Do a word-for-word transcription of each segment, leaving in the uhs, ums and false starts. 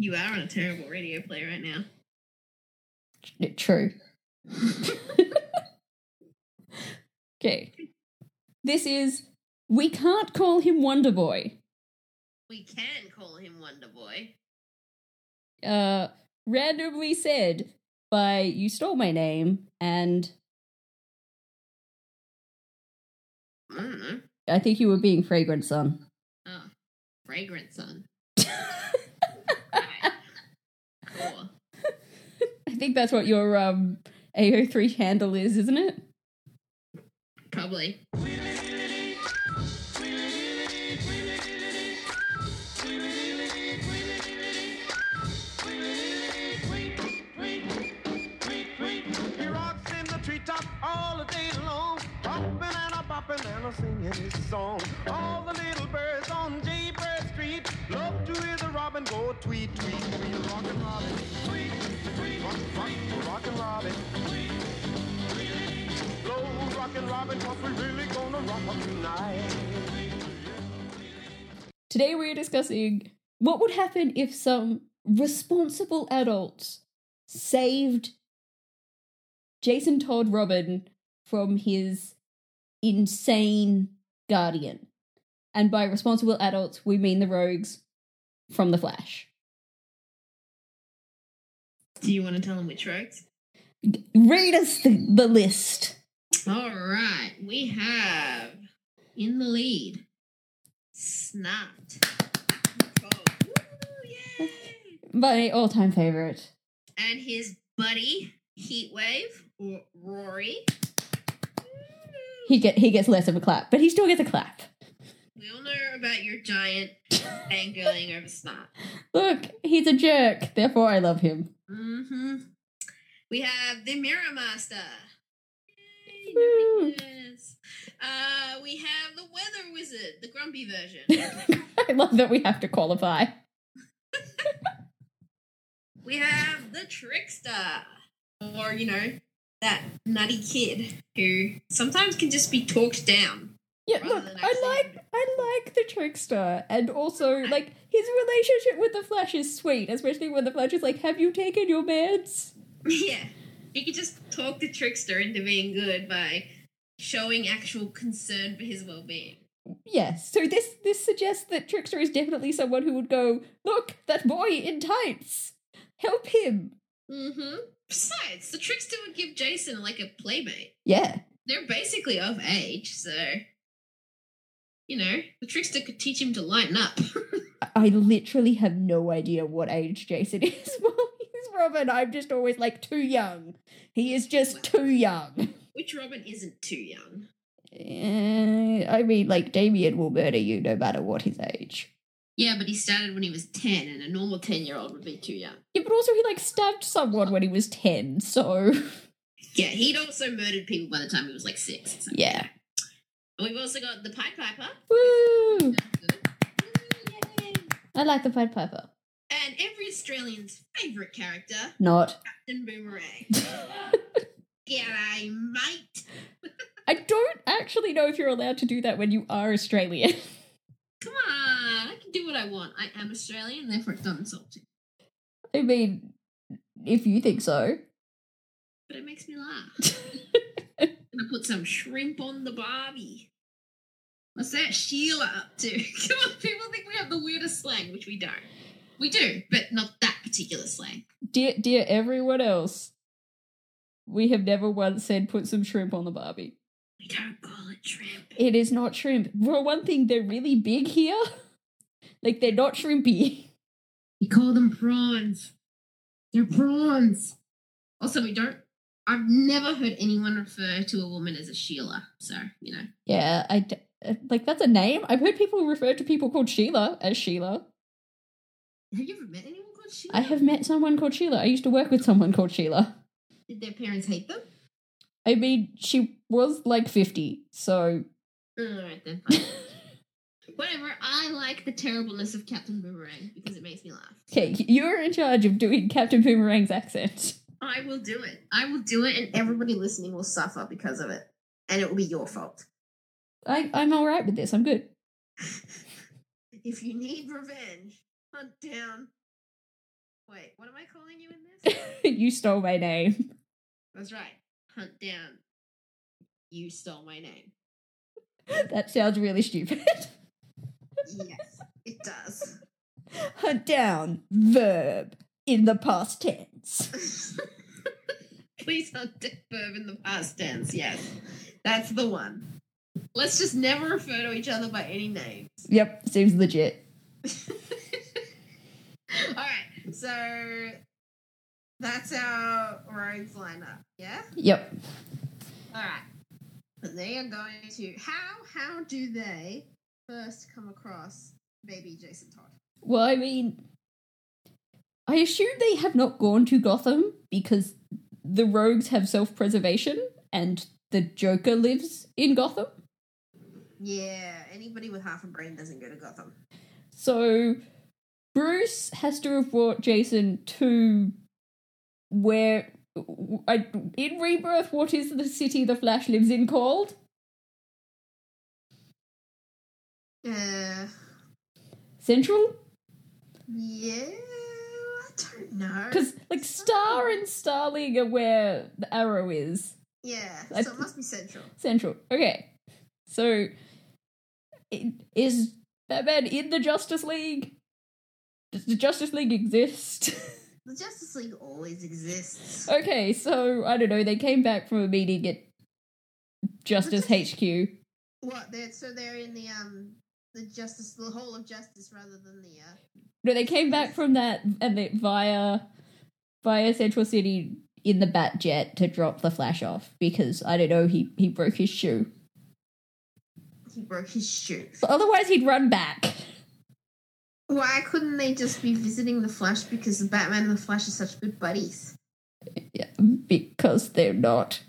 You are on a terrible radio play right now. True. Okay. This is We Can't Call Him Wonder Boy. We can call him Wonder Boy. Uh, randomly said by You Stole My Name and I don't know. I think you were being Fragrant Son. Oh, Fragrant Son. Right. Cool. I think that's what your um A O three handle is, isn't it? Probably. All the day long, popping and a popping and a singing his song. All the little birds on Jaybird Street love to hear the robin go tweet, tweet, tweet, rockin' robin, tweet, tweet, rock, rock, rockin' robin, tweet, tweet, blow rockin' robin, 'cause we really gonna rock tonight. Today we're discussing what would happen if some responsible adults saved Jason Todd Robin from his insane guardian. And by responsible adults, we mean the rogues from The Flash. Do you want to tell them which rogues? Read us the, the list. All right. We have in the lead Snot. Oh, woo, yay! My all-time favourite. And his buddy Heatwave or Rory. He get he gets less of a clap, but he still gets a clap. We all know about your giant fangirling over Snot. Look, he's a jerk, therefore I love him. Mm-hmm. We have the Mirror Master. Yay, Woo. nobody cares. Uh, we have the Weather Wizard, the grumpy version. I love that we have to qualify. We have the Trickster. Or, you know, that nutty kid who sometimes can just be talked down. Yeah, rather look, than I actually- like I like the Trickster, and also like his relationship with the Flash is sweet, especially when the Flash is like, "Have you taken your meds?" Yeah. You could just talk the Trickster into being good by showing actual concern for his well-being. Yes. So this this suggests that Trickster is definitely someone who would go, "Look, that boy in tights. Help him." Mm-hmm. Besides, the Trickster would give Jason like a playmate. Yeah. They're basically of age, so you know, the Trickster could teach him to lighten up. I literally have no idea what age Jason is while he's Robin. I'm just always like, too young. He is just too young. Which Robin isn't too young? Uh, I mean, like, Damien will murder you no matter what his age. Yeah, but he started when he was ten, and a normal ten-year-old would be too young. Yeah, but also he, like, stabbed someone when he was ten, so... Yeah, he'd also murdered people by the time he was, like, six. So. Yeah. And we've also got the Pied Piper. Woo! Yay. I like the Pied Piper. And every Australian's favourite character, Not. Captain Boomerang. G'day, mate. I don't actually know if you're allowed to do that when you are Australian. Come on, I can do what I want. I am Australian, therefore it's not insulting. I mean, if you think so. But it makes me laugh. And I put some shrimp on the Barbie. What's that Sheila up to? Come on, people think we have the weirdest slang, which we don't. We do, but not that particular slang. Dear, dear everyone else, we have never once said put some shrimp on the Barbie. We don't call it shrimp. It is not shrimp. For one thing, they're really big here. Like, they're not shrimpy. We call them prawns. They're prawns. Also, we don't... I've never heard anyone refer to a woman as a Sheila, so, you know. Yeah, I... D- like, that's a name. I've heard people refer to people called Sheila as Sheila. Have you ever met anyone called Sheila? I have met someone called Sheila. I used to work with someone called Sheila. Did their parents hate them? I mean, she was like fifty, so... Alright then, fine. Whatever, I like the terribleness of Captain Boomerang because it makes me laugh. Okay, you're in charge of doing Captain Boomerang's accent. I will do it. I will do it and everybody listening will suffer because of it. And it will be your fault. I, I'm alright with this, I'm good. If you need revenge, hunt down Wait, what am I calling you in this? You stole my name. That's right. Hunt down. You stole my name. That sounds really stupid. Yes, it does. Hunt down, verb, in the past tense. Please hunt down verb in the past tense, yes. That's the one. Let's just never refer to each other by any names. Yep, seems legit. Alright, so that's our rogues lineup, yeah? Yep. Alright. And they are going to how how do they first come across baby Jason Todd? Well, I mean, I assume they have not gone to Gotham because the rogues have self-preservation and the Joker lives in Gotham. Yeah, anybody with half a brain doesn't go to Gotham. So Bruce has to have brought Jason to where... I, in Rebirth, what is the city the Flash lives in called? Uh, Central? yeah, I don't know. Because, like, Star and Starling are where the Arrow is. Yeah, I- so it must be Central. Central. Okay. So, i- is Batman in the Justice League? Does the Justice League exist? The Justice League always exists. Okay, so, I don't know, they came back from a meeting at Justice H Q. What? They're so they're in the um the Justice, the whole of Justice, rather than the uh. No, they came back from that and they, via via Central City in the Bat Jet to drop the Flash off because I don't know he he broke his shoe. He broke his shoe. But otherwise, he'd run back. Why couldn't they just be visiting the Flash because the Batman and the Flash are such good buddies? Yeah, because they're not.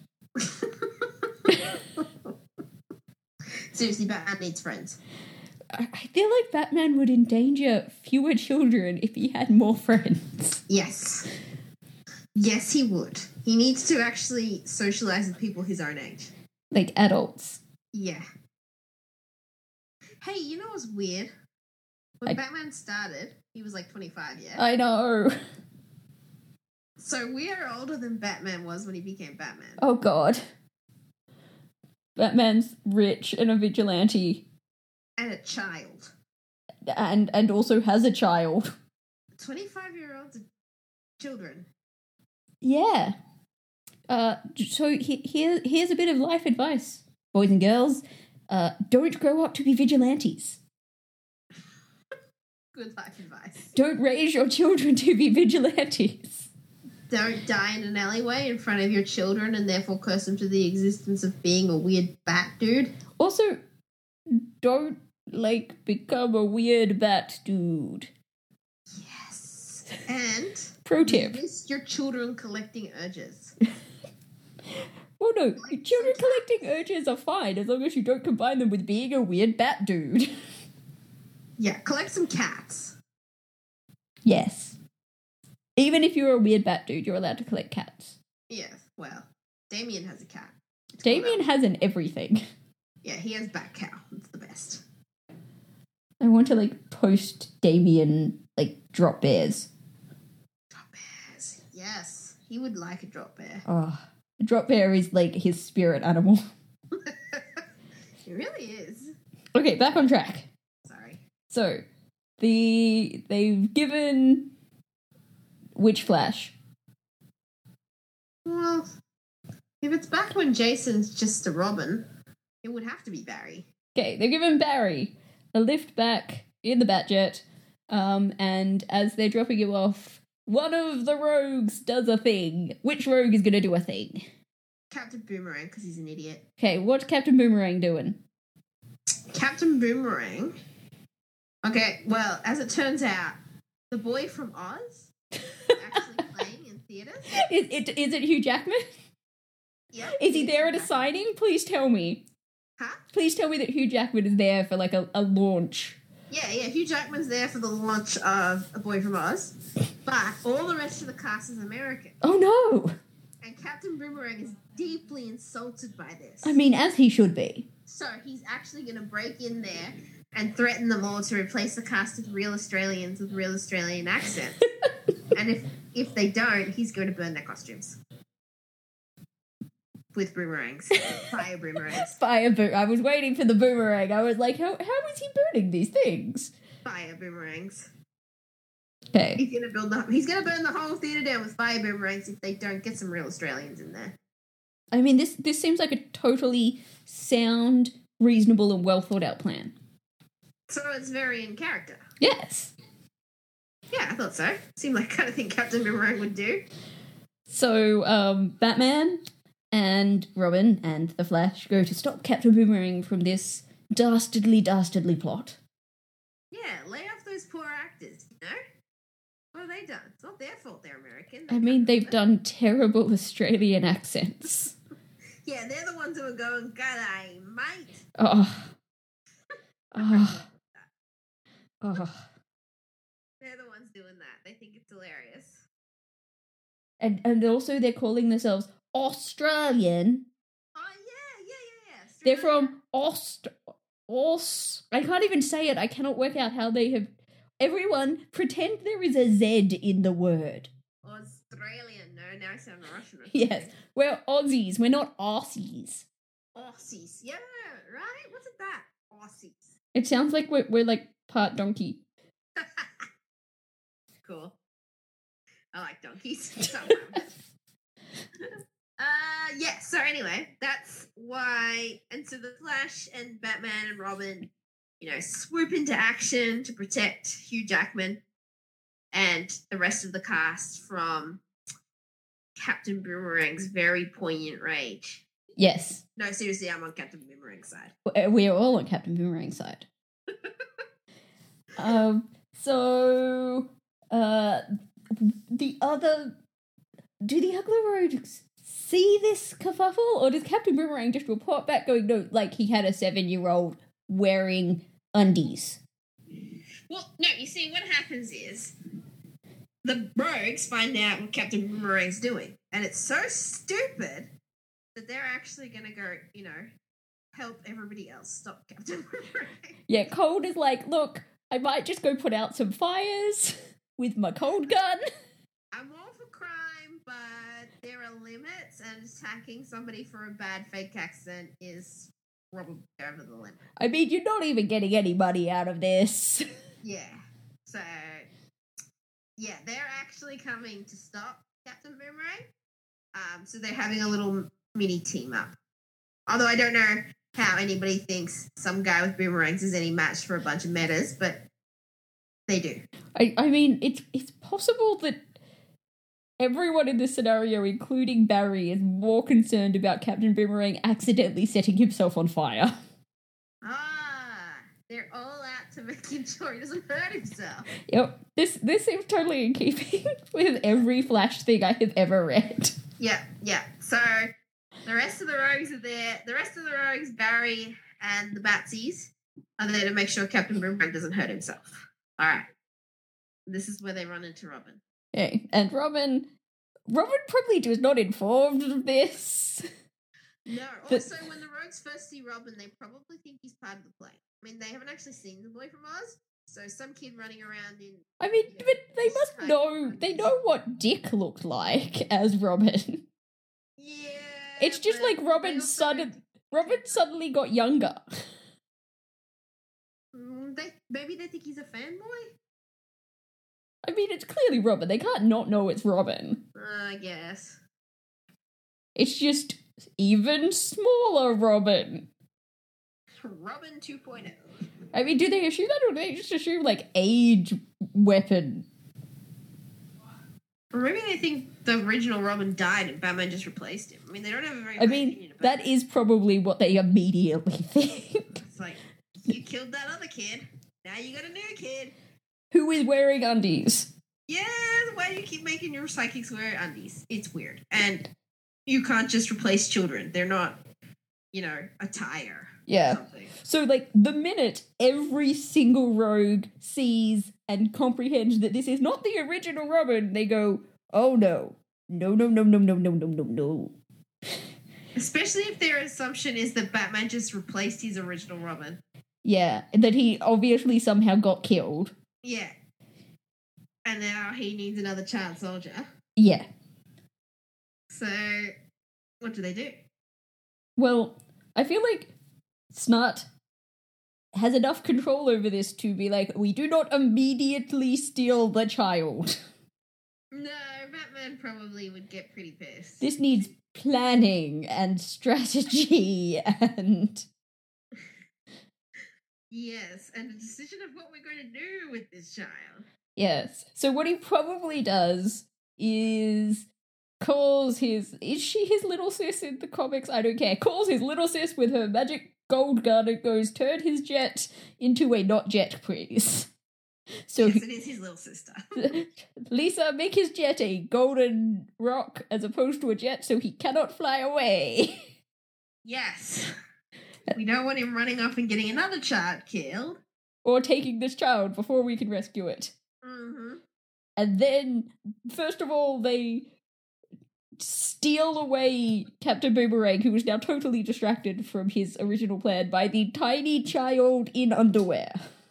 Seriously, Batman needs friends. I I feel like Batman would endanger fewer children if he had more friends. Yes. Yes, he would. He needs to actually socialize with people his own age. Like adults. Yeah. Hey, you know what's weird? When I- Batman started, he was like twenty-five, yeah? I know. So we are older than Batman was when he became Batman. Oh god. Batman's rich and a vigilante And a child. and and also has a child. twenty-five-year-olds are children. Yeah. Uh, so he, here, here's a bit of life advice, boys and girls. Uh, don't grow up to be vigilantes. Good life advice. Don't raise your children to be vigilantes. Don't die in an alleyway in front of your children and therefore curse them to the existence of being a weird bat dude. Also, don't, like, become a weird bat dude. Yes. And Pro tip. resist your children collecting urges. Well, no, children collecting urges are fine as long as you don't combine them with being a weird bat dude. Yeah, collect some cats. Yes. Even if you're a weird bat dude, you're allowed to collect cats. Yeah, well, Damien has a cat. It's called Damien Al. has an everything. Yeah, he has Bat Cow. It's the best. I want to, like, post Damien, like, drop bears. Drop bears. Yes, he would like a drop bear. Oh, a drop bear is, like, his spirit animal. It really is. Okay, back on track. Sorry. So, the they've given which Flash? Well, if it's back when Jason's just a Robin, it would have to be Barry. Okay, they've given Barry a lift back in the Batjet, um, and as they're dropping him off, one of the rogues does a thing. Which rogue is going to do a thing? Captain Boomerang, because he's an idiot. Okay, what's Captain Boomerang doing? Captain Boomerang. Okay, well, as it turns out, the boy from Oz is actually playing in theaters. Is it, is it Hugh Jackman? Yep. Is he there at a signing? Please tell me. Huh? Please tell me that Hugh Jackman is there for, like, a, a launch. Yeah, yeah, Hugh Jackman's there for the launch of A Boy from Oz, but all the rest of the cast is American. Oh, no! And Captain Boomerang is deeply insulted by this. I mean, as he should be. So he's actually going to break in there and threaten them all to replace the cast of real Australians with real Australian accents. And if if they don't, he's going to burn their costumes with boomerangs, fire boomerangs, Fire boom. I was waiting for the boomerang. I was like, how how is he burning these things? fire boomerangs. Okay. He's gonna build the. He's gonna burn the whole theater down with fire boomerangs if they don't get some real Australians in there. I mean, this this seems like a totally sound, reasonable, and well thought out plan. So it's very in character. Yes. Yeah, I thought so. Seemed like the kind of thing Captain Boomerang would do. So, um, Batman and Robin and the Flash go to stop Captain Boomerang from this dastardly, dastardly plot. Yeah, lay off those poor actors, you know? What have they done? It's not their fault they're American. They I mean, can't they've do it. done terrible Australian accents. Yeah, they're the ones who are going, g'day, mate. Oh. Oh. Oh. They're the ones doing that. They think it's hilarious. And, and also they're calling themselves Australian. Oh, yeah, yeah, yeah, yeah. They're Australia. from Aust... Aus... I can't even say it. I cannot work out how they have... Everyone, pretend there is a Z in the word. Australian. No, now I sound Russian. or Yes, something. we're Aussies. We're not Aussies. Aussies. Yeah, right? What's it that? Aussies. It sounds like we're, we're like part donkey. Cool. I like donkeys. Sometimes. uh, yeah, so anyway, that's why. And so the Flash and Batman and Robin, you know, swoop into action to protect Hugh Jackman and the rest of the cast from Captain Boomerang's very poignant rage. Yes, No, seriously, I'm on Captain Boomerang's side. w- we are all on Captain Boomerang's side. um. So, uh, the other, do the Ugly Rogues see this kerfuffle, or does Captain Boomerang just report back, going, no, like he had a seven-year-old wearing undies? Well, no, you see, what happens is the rogues find out what Captain Boomerang's doing, and it's so stupid that they're actually going to go, you know, help everybody else stop Captain Boomerang. Yeah, Cold is like, look, I might just go put out some fires with my cold gun. I'm all for crime, but there are limits, and attacking somebody for a bad fake accent is probably over the limit. I mean, you're not even getting any money out of this. Yeah. So, yeah, they're actually coming to stop Captain Boomerang. Um, so they're having a little mini team up. Although I don't know how anybody thinks some guy with boomerangs is any match for a bunch of metas, but they do. I, I mean, it's it's possible that everyone in this scenario, including Barry, is more concerned about Captain Boomerang accidentally setting himself on fire. Ah, they're all out to make sure he doesn't hurt himself. Yep, this this seems totally in keeping with every Flash thing I have ever read. Yeah, yeah. So the rest of the rogues are there. The rest of the rogues, Barry and the Batsies, are there to make sure Captain Boomerang doesn't hurt himself. All right. This is where they run into Robin. Okay, and Robin, Robin probably was not informed of this. No, But- also when the rogues first see Robin, they probably think he's part of the play. I mean, they haven't actually seen the boy from Oz, so some kid running around in... I mean, Yeah. but they This must kind know, of- they know what Dick looked like as Robin. Yeah, It's just but like they Robin also sudden, Robin suddenly got younger. don't- Mm, they, maybe they think he's a fanboy? I mean, it's clearly Robin. They can't not know it's Robin. Uh, I guess. It's just even smaller Robin. Robin two point oh. I mean, do they assume that, or do they just assume, like, age weapon? Or maybe they think the original Robin died and Batman just replaced him. I mean, they don't have a very I high opinion mean, about that is probably what they immediately think. It's like, you killed that other kid. Now you got a new kid. Who is wearing undies? Yeah, why do you keep making your psychics wear undies? It's weird. And you can't just replace children. They're not, you know, attire. Or Yeah. something. So, like, the minute every single rogue sees and comprehends that this is not the original Robin, they go, oh no. No, no, no, no, no, no, no, no, no. Especially if their assumption is that Batman just replaced his original Robin. Yeah, that he obviously somehow got killed. Yeah. And now he needs another child soldier. Yeah. So, what do they do? Well, I feel like Snart has enough control over this to be like, we do not immediately steal the child. No, Batman probably would get pretty pissed. This needs planning and strategy and... Yes, and a decision of what we're going to do with this child. Yes. So what he probably does is calls his... Is she his little sis in the comics? I don't care. Calls his little sis with her magic gold gun and goes, turn his jet into a not jet, please. So Yes, it is his little sister. Lisa, make his jet a golden rock as opposed to a jet so he cannot fly away. Yes. We don't want him running off and getting another child killed. Or taking this child before we can rescue it. Mm-hmm. And then, first of all, they steal away Captain Boomerang, who is now totally distracted from his original plan by the tiny child in underwear.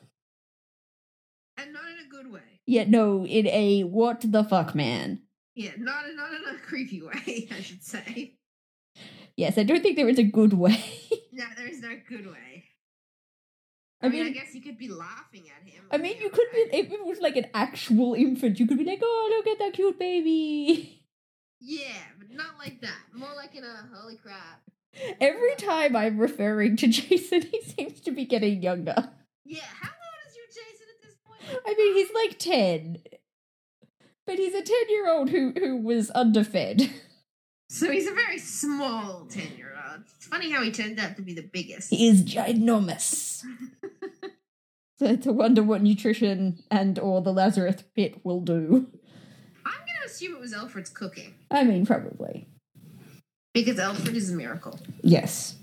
And not in a good way. Yeah, no, in a what the fuck, man. Yeah, not, not in a creepy way, I should say. Yes, I don't think there is a good way. No, there is no good way. I I mean, mean- I guess you could be laughing at him. I mean, you could be, if it was like an actual infant, you could be like, oh, look at that cute baby. Yeah, but not like that. More like in a holy crap. Every time I'm referring to Jason, he seems to be getting younger. Yeah, how old is your Jason at this point? I mean, he's like ten. But he's a ten-year-old who, who was underfed. So he's a very small ten-year-old. It's funny how he turned out to be the biggest. He is ginormous. So it's a wonder what nutrition and or the Lazarus pit will do. I'm going to assume it was Alfred's cooking. I mean, probably. Because Alfred is a miracle. Yes.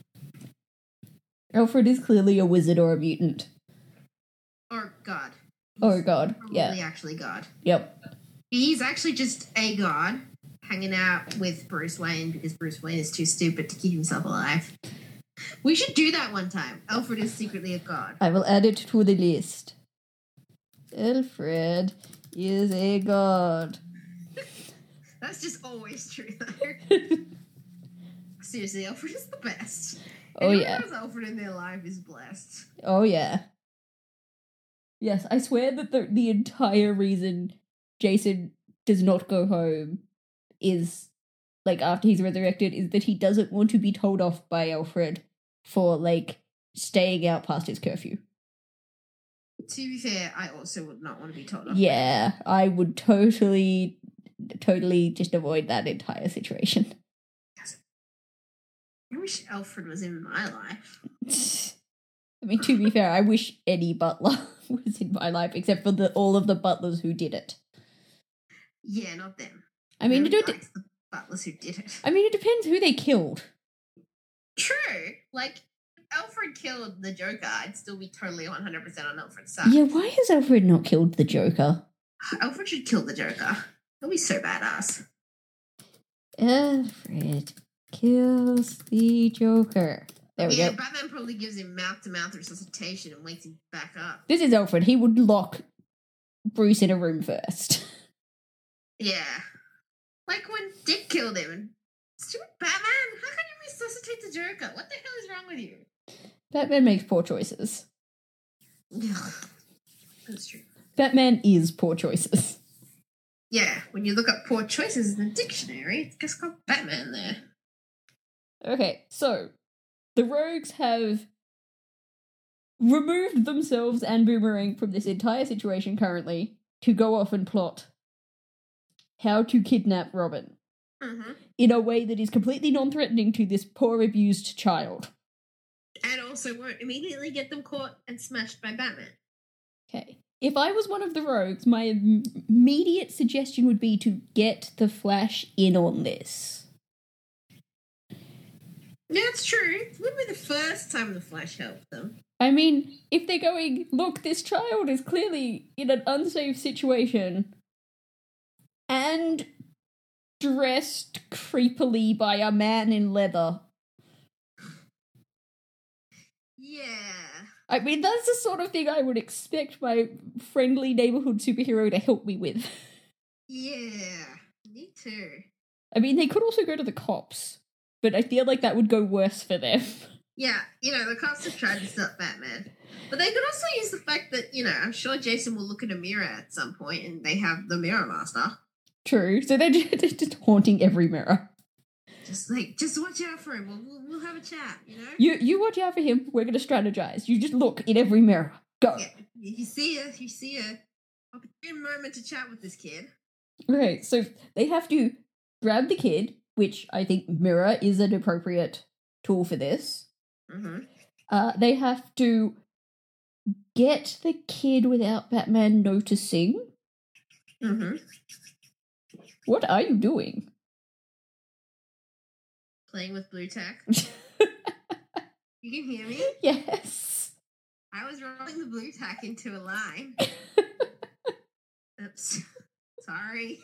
Alfred is clearly a wizard or a mutant. Or God. Oh, God. Probably Yeah. actually God. Yep. He's actually just a god hanging out with Bruce Wayne because Bruce Wayne is too stupid to keep himself alive. We should do that one time. Alfred is secretly a god. I will add it to the list. Alfred is a god. That's just always true, though. Seriously, Alfred is the best. Oh, Anyone yeah. who has Alfred in their life is blessed. Oh, yeah. Yes, I swear that the, the entire reason Jason does not go home is, like, after he's resurrected, is that he doesn't want to be told off by Alfred for, like, staying out past his curfew. To be fair, I also would not want to be told off. Yeah, I would totally, totally just avoid that entire situation. I wish Alfred was in my life. I mean, to be fair, I wish any butler was in my life, except for the all of the butlers who did it. Yeah, not them. I mean, it Nobody don't. likes the butlers who did it. I mean, it depends who they killed. True. Like, if Alfred killed the Joker, I'd still be totally one hundred percent on Alfred's side. Yeah, why has Alfred not killed the Joker? Alfred should kill the Joker. He'll be so badass. Alfred kills the Joker. There we Yeah, go. Batman probably gives him mouth-to-mouth resuscitation and wakes him back up. This is Alfred. He would lock Bruce in a room first. Yeah. Like when Dick killed him. And stupid Batman, how can you resuscitate the Joker? What the hell is wrong with you? Batman makes poor choices. That's true. Batman is poor choices. Yeah, when you look up poor choices in the dictionary, it's just got Batman there. Okay, so the Rogues have removed themselves and Boomerang from this entire situation currently to go off and plot how to kidnap Robin Mm-hmm. in a way that is completely non-threatening to this poor abused child. And also won't immediately get them caught and smashed by Batman. Okay. If I was one of the Rogues, my im- immediate suggestion would be to get the Flash in on this. Yeah, it's true. It wouldn't be the first time the Flash helped them. I mean, if they're going, look, this child is clearly in an unsafe situation and dressed creepily by a man in leather. Yeah. I mean, that's the sort of thing I would expect my friendly neighborhood superhero to help me with. Yeah, me too. I mean, they could also go to the cops, but I feel like that would go worse for them. Yeah, you know, the cops have tried to stop Batman. But they could also use the fact that, you know, I'm sure Jason will look in a mirror at some point and they have the Mirror Master. True, so they're just, they're just haunting every mirror. Just like, just watch out for him. We'll, we'll, we'll have a chat, you know? You you watch out for him, we're going to strategize. You just look in every mirror. Go. Yeah, you see a, you see a opportune moment to chat with this kid. Right, so they have to grab the kid, which I think mirror is an appropriate tool for this. Mm-hmm. Uh, they have to get the kid without Batman noticing. Mm-hmm. What are you doing? Playing with blue tack. You can hear me? Yes. I was rolling the blue tack into a line. Oops. Sorry.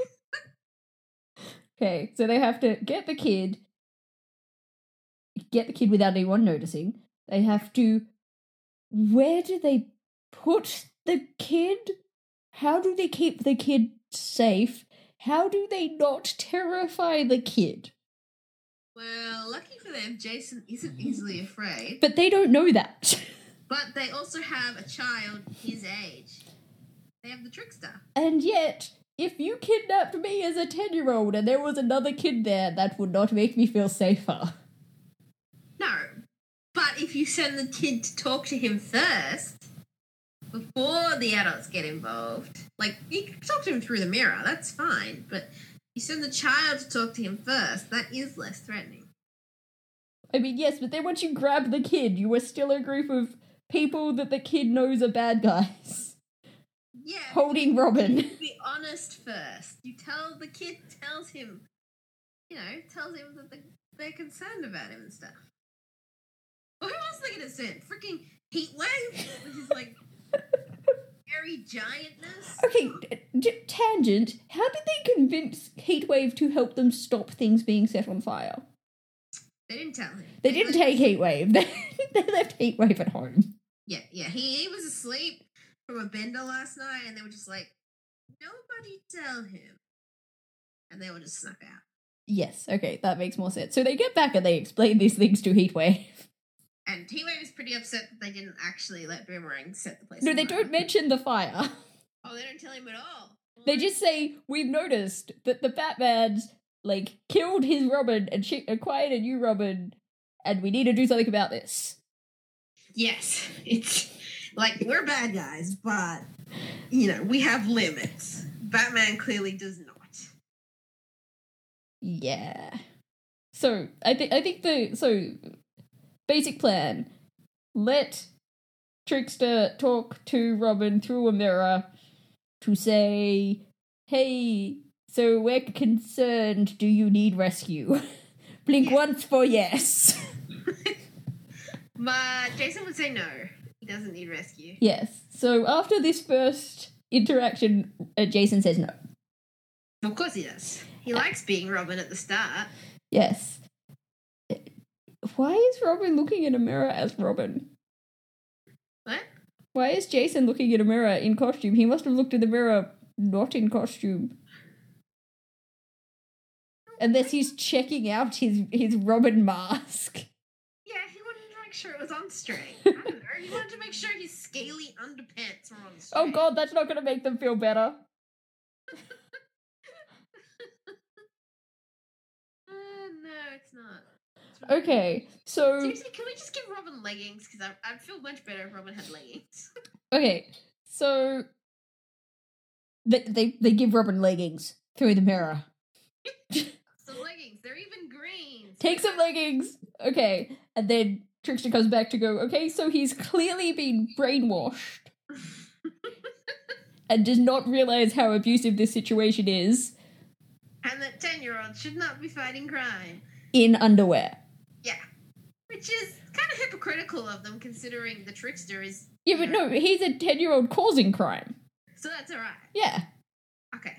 Okay, so they have to get the kid, get the kid without anyone noticing. They have to. Where do they put the kid? How do they keep the kid safe? How do they not terrify the kid? Well, lucky for them, Jason isn't easily afraid. But they don't know that. But they also have a child his age. They have the trickster. And yet, if you kidnapped me as a ten-year-old and there was another kid there, that would not make me feel safer. No. But if you send the kid to talk to him first, before the adults get involved, like, you can talk to him through the mirror, that's fine, but you send the child to talk to him first, that is less threatening. I mean, yes, but then once you grab the kid, you are still a group of people that the kid knows are bad guys. Yeah. Holding Robin. You be honest first. You tell the kid, tells him, you know, tells him that they're concerned about him and stuff. Well, who else are they going to send? Freaking Heatwave? Which is like very giantness. Okay, d- d- tangent. How did they convince Heatwave to help them stop things being set on fire? They didn't tell him. They didn't take Heatwave. They, they left Heatwave at home. Yeah, yeah. He, he was asleep from a bender last night, and they were just like, nobody tell him. And they all just snuck out. Yes, okay, that makes more sense. So they get back and they explain these things to Heatwave. And Heatwave is pretty upset that they didn't actually let Boomerang set the place No, on they fire. don't mention the fire. Oh, they don't tell him at all. They just say, we've noticed that the Batmans, like, killed his Robin and she acquired a new Robin, and we need to do something about this. Yes, it's like, we're bad guys, but, you know, we have limits. Batman clearly does not. Yeah. So, I think I think the, so, basic plan, let Trickster talk to Robin through a mirror to say, hey, so we're concerned, do you need rescue? Blink Yeah. once for yes. But Jason would say no. He doesn't need rescue. Yes. So after this first interaction, uh, Jason says no. Of course he does. He likes being Robin at the start. Yes. Why is Robin looking in a mirror as Robin? What? Why is Jason looking in a mirror in costume? He must have looked in the mirror not in costume. Unless he's checking out his, his Robin mask. Yeah, he wanted to make sure it was on straight. I don't know. He wanted to make sure his scaly underpants were on straight. Oh god, that's not going to make them feel better. Uh, no, it's not. It's really Okay, so... Seriously, can we just give Robin leggings? Because I'd feel much better if Robin had leggings. Okay, so... They, they, they give Robin leggings through the mirror. Some leggings. They're even green. Take some leggings. Okay. And then Trickster comes back to go, okay, so he's clearly been brainwashed and does not realize how abusive this situation is And that ten-year-old should not be fighting crime. in underwear. Yeah. Which is kind of hypocritical of them, considering the Trickster is... Yeah, but no, he's a ten-year-old causing crime. So that's alright. Yeah. Okay.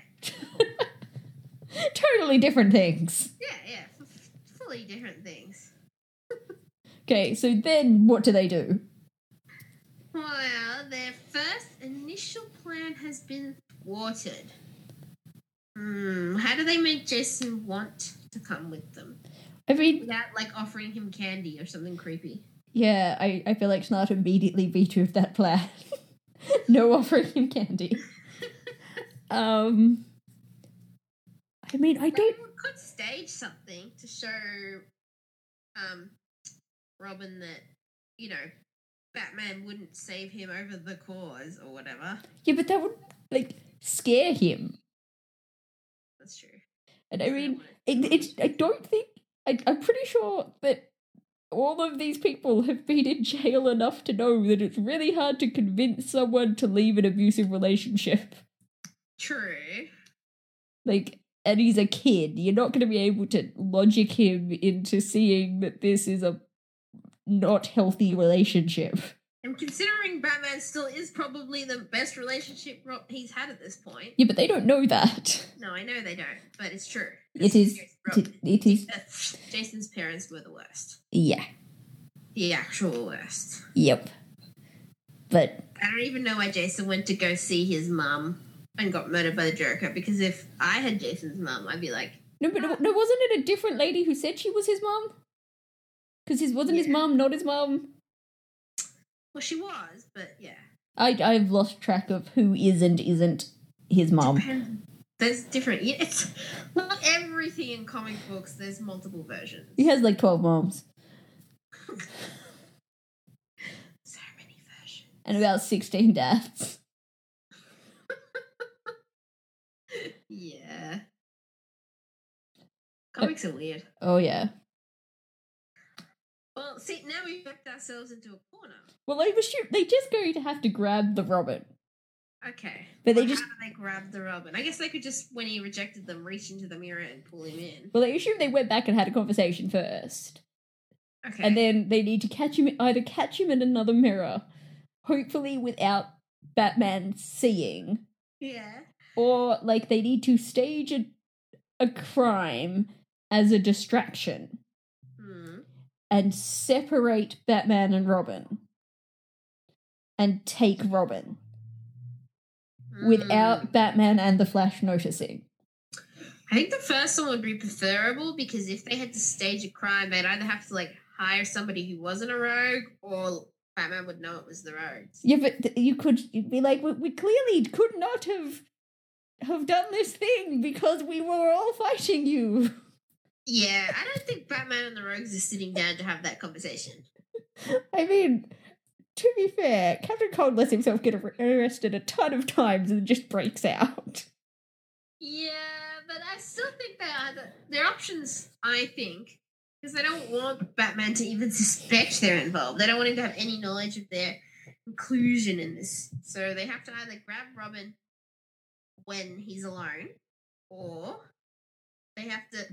Totally different things. Yeah, yeah. F- fully different things. Okay, so then what do they do? Well, their first initial plan has been thwarted. Hmm, how do they make Jason want to come with them? I mean, Without, like, offering him candy or something creepy. yeah, I, I feel like Snart immediately vetoed that plan. No offering him candy. um, I mean, I don't... We could stage something to show um, Robin that, you know, Batman wouldn't save him over the cause or whatever. Yeah, but that would, like, scare him. That's true. And I mean, it, it, I don't think... I, I'm pretty sure that all of these people have been in jail enough to know that it's really hard to convince someone to leave an abusive relationship. True. Like, and he's a kid. You're not going to be able to logic him into seeing that this is a not healthy relationship. And considering Batman still is probably the best relationship he's had at this point. Yeah, but they don't know that. No, I know they don't, but it's true. It is. It, it is. Jason's parents were the worst. Yeah. The actual worst. Yep. But I don't even know why Jason went to go see his mum and got murdered by the Joker, because if I had Jason's mum, I'd be like... No, but no, wasn't it a different lady who said she was his mum? Because his wasn't Yeah. his mum, not his mum? Well, she was, but yeah. I, I've lost track of who is and isn't his mum. Depends. There's different... Yeah, it's like everything in comic books, there's multiple versions. He has like twelve moms. So many versions. And about sixteen dads. Yeah. Comics are weird. Oh, yeah. Well, see, now we've backed ourselves into a corner. Well, I was sure they're just going to have to grab the Robin. Okay. But they Well, just- how do they grab the Robin? I guess they could just, when he rejected them, reach into the mirror and pull him in. Well, I assume they went back and had a conversation first. Okay. And then they need to catch him, either catch him in another mirror, hopefully without Batman seeing, Yeah. or, like, they need to stage a, a crime as a distraction Hmm. and separate Batman and Robin and take Robin without Hmm. Batman and the Flash noticing. I think the first one would be preferable, because if they had to stage a crime, they'd either have to, like, hire somebody who wasn't a rogue, or Batman would know it was the rogues. Yeah, but th- you could you'd be like, we, we clearly could not have have done this thing because we were all fighting you. Yeah, I don't think Batman and the rogues are sitting down to have that conversation. I mean, to be fair, Captain Cold lets himself get ar- arrested a ton of times and just breaks out. Yeah, but I still think they are the, their options, I think, because they don't want Batman to even suspect they're involved. They don't want him to have any knowledge of their inclusion in this. So they have to either grab Robin when he's alone, or they have to,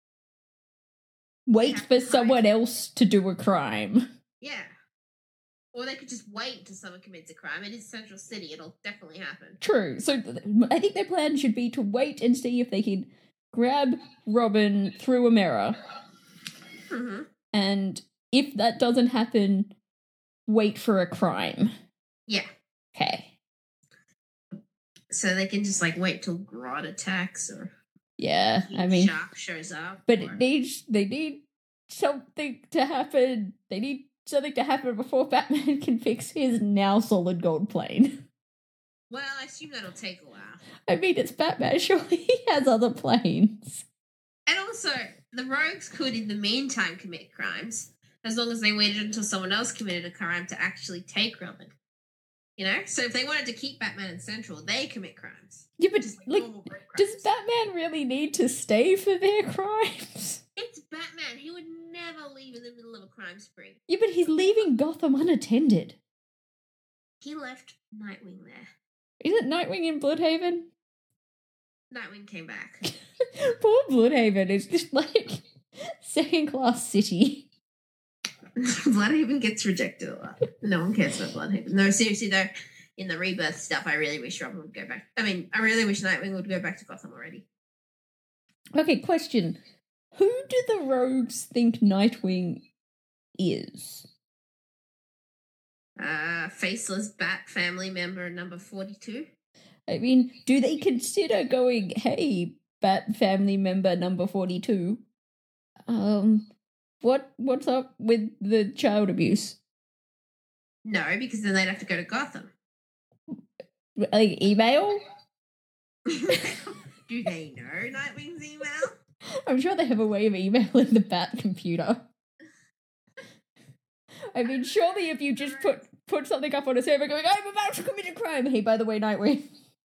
Wait Yeah, for right. someone else to do a crime. yeah. Or they could just wait until someone commits a crime. It is Central City. It'll definitely happen. True. So th- I think their plan should be to wait and see if they can grab Robin through a mirror. Mm-hmm. And if that doesn't happen, wait for a crime. Yeah. Okay. So they can just, like, wait till Grodd attacks, or Yeah, I mean, Shark shows up. but or... it needs, they need something to happen. They need something to happen before Batman can fix his now solid gold plane. Well, I assume that'll take a while. I mean, it's Batman. Surely he has other planes. And also, the rogues could, in the meantime, commit crimes, as long as they waited until someone else committed a crime to actually take Robin. You know? So if they wanted to keep Batman in Central, they commit crimes. Yeah, but, Just like, like, normal rogue does crimes. Batman really need to stay for their crimes? It's Batman. He would never leave in the middle of a crime spree. Yeah, but he's leaving Gotham unattended. He left Nightwing there. Isn't Nightwing in Bloodhaven? Nightwing came back. Poor Bloodhaven is just like second class city. Bloodhaven gets rejected a lot. No one cares about Bloodhaven. No, seriously though, in the Rebirth stuff, I really wish Robin would go back. I mean, I really wish Nightwing would go back to Gotham already. Okay, question. Who do the rogues think Nightwing is? Uh, faceless bat family member number forty-two. I mean, do they consider going, hey, Bat family member number forty-two, um, what what's up with the child abuse? No, because then they'd have to go to Gotham. Like, email? Do they know Nightwing's email? I'm sure they have a way of emailing the Bat computer. I mean, surely if you just put put something up on a server going, I'm about to commit a crime, hey, by the way, Nightwing.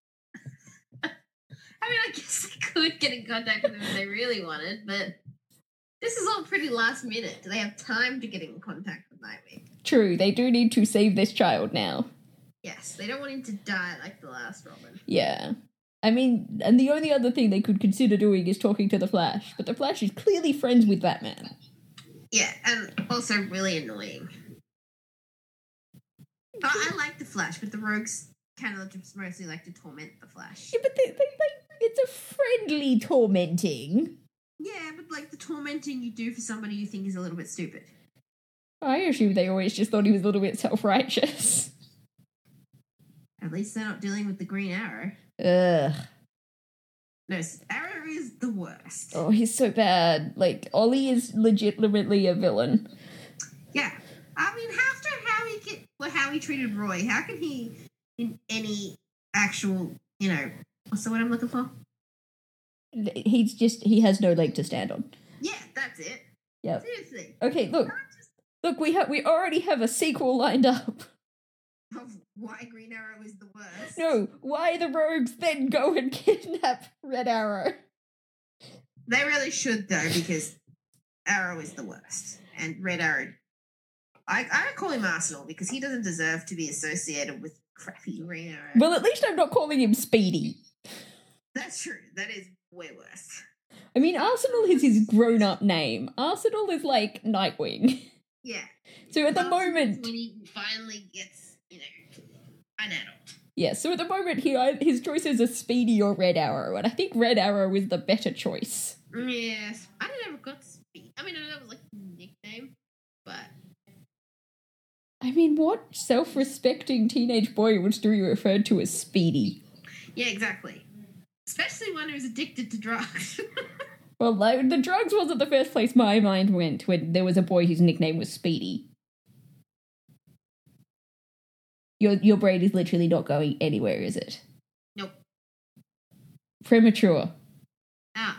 I mean, I guess they could get in contact with them if they really wanted, but this is all pretty last minute. Do they have time to get in contact with Nightwing? True, they do need to save this child now. Yes, they don't want him to die like the last Robin. Yeah. I mean, and the only other thing they could consider doing is talking to the Flash, but the Flash is clearly friends with Batman. Yeah, and also really annoying. But I like the Flash, but the Rogues kind of just mostly like to torment the Flash. Yeah, but they, they, they, it's a friendly tormenting. Yeah, but like the tormenting you do for somebody you think is a little bit stupid. I assume they always just thought he was a little bit self-righteous. At least they're not dealing with the Green Arrow. Ugh. No, Arrow is the worst. Oh, he's so bad. Like, Ollie is legitimately a villain. Yeah. I mean, after how he get, well, how he treated Roy, how can he, in any actual, you know, what's the word I'm looking for? He's just, he has no leg to stand on. Yeah, that's it. Yep. Seriously. Okay, look. Just... Look, we have we already have a sequel lined up. Of why Green Arrow is the worst. No, why the Rogues then go and kidnap Red Arrow. They really should, though, because Arrow is the worst. And Red Arrow... I, I don't call him Arsenal, because he doesn't deserve to be associated with crappy Green Arrow. Well, at least I'm not calling him Speedy. That's true. That is way worse. I mean, Arsenal is his grown-up name. Arsenal is like Nightwing. Yeah. So at the Arsenal moment... when he finally gets, you know, an adult. Yeah, so at the moment he, his choices are Speedy or Red Arrow, and I think Red Arrow is the better choice. Yes. I never got Speed. I mean, I know that was like a nickname, but... I mean, what self-respecting teenage boy would still be referred to as Speedy? Yeah, exactly. Especially one who's addicted to drugs. Well, like, the drugs wasn't the first place my mind went when there was a boy whose nickname was Speedy. Your your brain is literally not going anywhere, is it? Nope. Premature. Ah.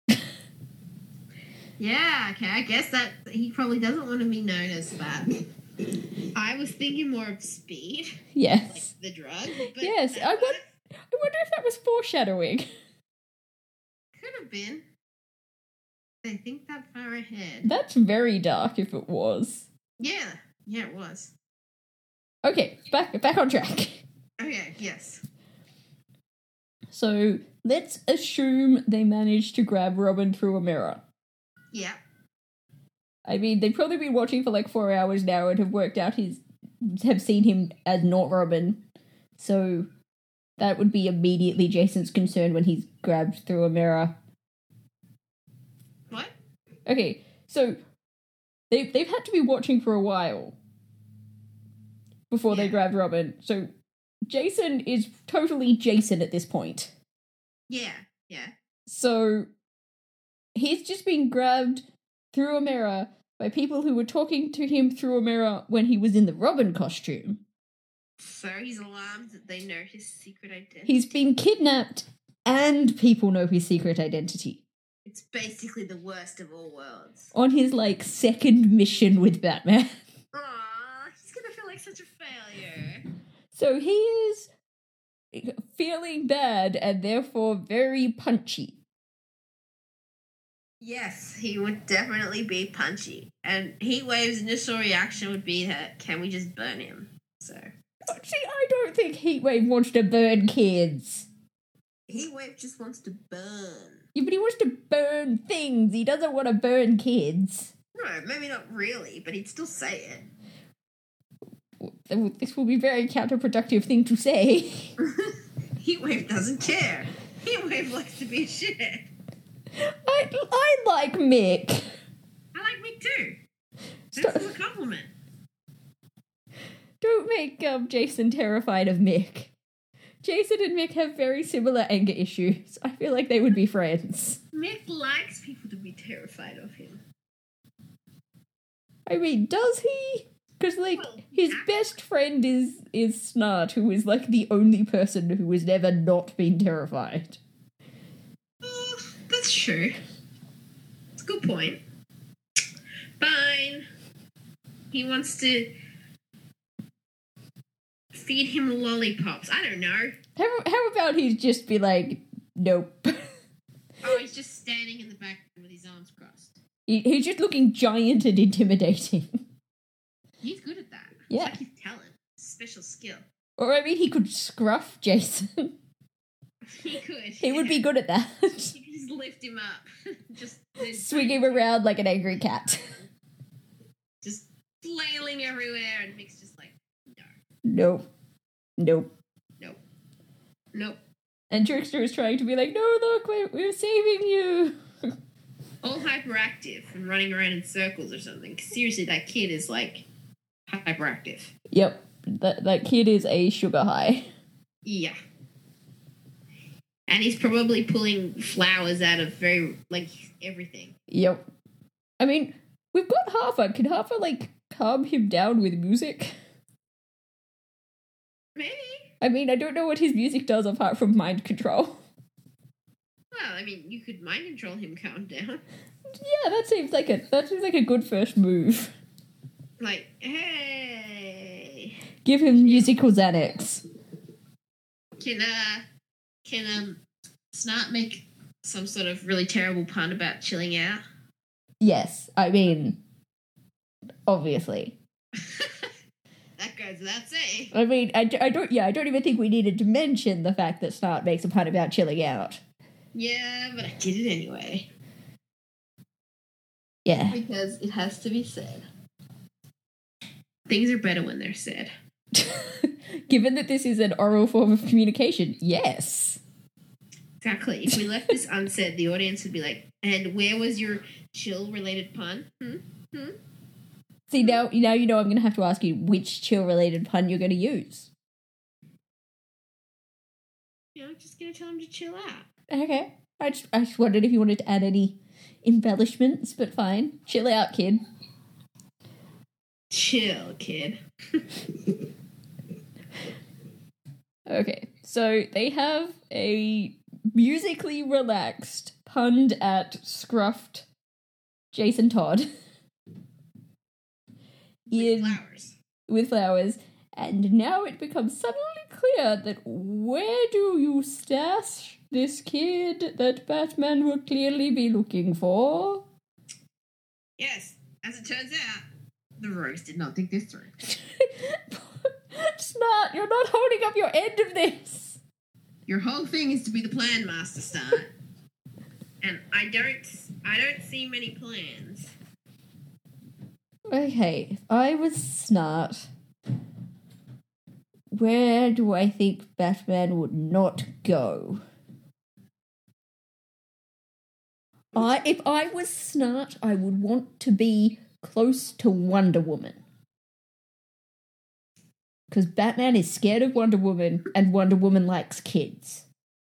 Yeah, okay, I guess that he probably doesn't want to be known as that. I was thinking more of Speed. Yes. Like the drug. But yes, I, want, I wonder if that was foreshadowing. Could have been. They think that far ahead. That's very dark if it was. Yeah, yeah, it was. Okay, back back on track. Okay, yes. So let's assume they managed to grab Robin through a mirror. Yeah. I mean, they've probably been watching for like four hours now and have worked out his, have seen him as not Robin. So that would be immediately Jason's concern when he's grabbed through a mirror. What? Okay, so they've, they've had to be watching for a while before Yeah. they grabbed Robin. So Jason is totally Jason at this point. Yeah, yeah. So he's just been grabbed through a mirror by people who were talking to him through a mirror when he was in the Robin costume. So he's alarmed that they know his secret identity. He's been kidnapped and people know his secret identity. It's basically the worst of all worlds. On his, like, second mission with Batman. Aww, he's gonna feel like such a failure. So he is feeling bad and therefore very punchy. Yes, he would definitely be punchy. And Heatwave's initial reaction would be that, can we just burn him? So See, I don't think Heatwave wants to burn kids. Heatwave just wants to burn. Yeah, but he wants to burn things. He doesn't want to burn kids. No, maybe not really, but he'd still say it. This will be a very counterproductive thing to say. Heatwave doesn't care. Heatwave likes to be a shit. I, I like Mick. I like Mick too. This Stop. is a compliment. Don't don't make um, Jason terrified of Mick. Jason and Mick have very similar anger issues. I feel like they would be friends. Mick likes people to be terrified of him. I mean, does he? Because, like, Well, his yeah. best friend is is Snart, who is, like, the only person who has never not been terrified. Oh, that's true. That's a good point. Fine. He wants to feed him lollipops. I don't know. How, how about he just be like, nope. Oh, he's just standing in the background with his arms crossed. he, he's just looking giant and intimidating. He's good at that. Yeah. It's like his talent. Special skill. Or, I mean, he could scruff Jason. He could. He would be yeah. good at that. You could just lift him up. just Swing him around like an angry cat. Just flailing everywhere, and Mick's just like, no, Nope. Nope. nope, nope. And Trickster is trying to be like, no, look, we're, we're saving you. All hyperactive and running around in circles or something. 'Cause seriously, that kid is like hyperactive. Yep. That, that kid is a sugar high. Yeah. And he's probably pulling flowers out of very, like, everything. Yep. I mean, we've got Harper. Can Harper, like, calm him down with music? Maybe. I mean, I don't know what his music does apart from mind control. Well, I mean, you could mind control him, calm down. Yeah, that seems like a that seems like a good first move. Like, hey. Give him musical Xanax. Can, uh, can, um, Snart make some sort of really terrible pun about chilling out? Yes, I mean, obviously. That goes without saying. I mean, I, d- I don't. Yeah, I don't even think we needed to mention the fact that Snart makes a pun about chilling out. Yeah, but I did it anyway. Yeah. Because it has to be said. Things are better when they're said. Given that this is an oral form of communication, yes. Exactly. If we left this unsaid, the audience would be like, and where was your chill-related pun? Hmm? Hmm? See, now, now you know I'm going to have to ask you which chill-related pun you're going to use. You know, just gonna tell him to chill out. Okay. I just, I just wondered if you wanted to add any embellishments, but fine. Chill out, kid. Chill, kid. Okay, so they have a musically relaxed, punned at, scruffed Jason Todd. With in, flowers. with flowers, and now it becomes suddenly clear that where do you stash this kid that Batman would clearly be looking for? Yes, as it turns out, the Rogues did not think this through. Snart, you're not holding up your end of this. Your whole thing is to be the plan master, Snart. And I don't, I don't see many plans. Okay, if I was Snart, where do I think Batman would not go? I, if I was Snart, I would want to be close to Wonder Woman. Because Batman is scared of Wonder Woman, and Wonder Woman likes kids.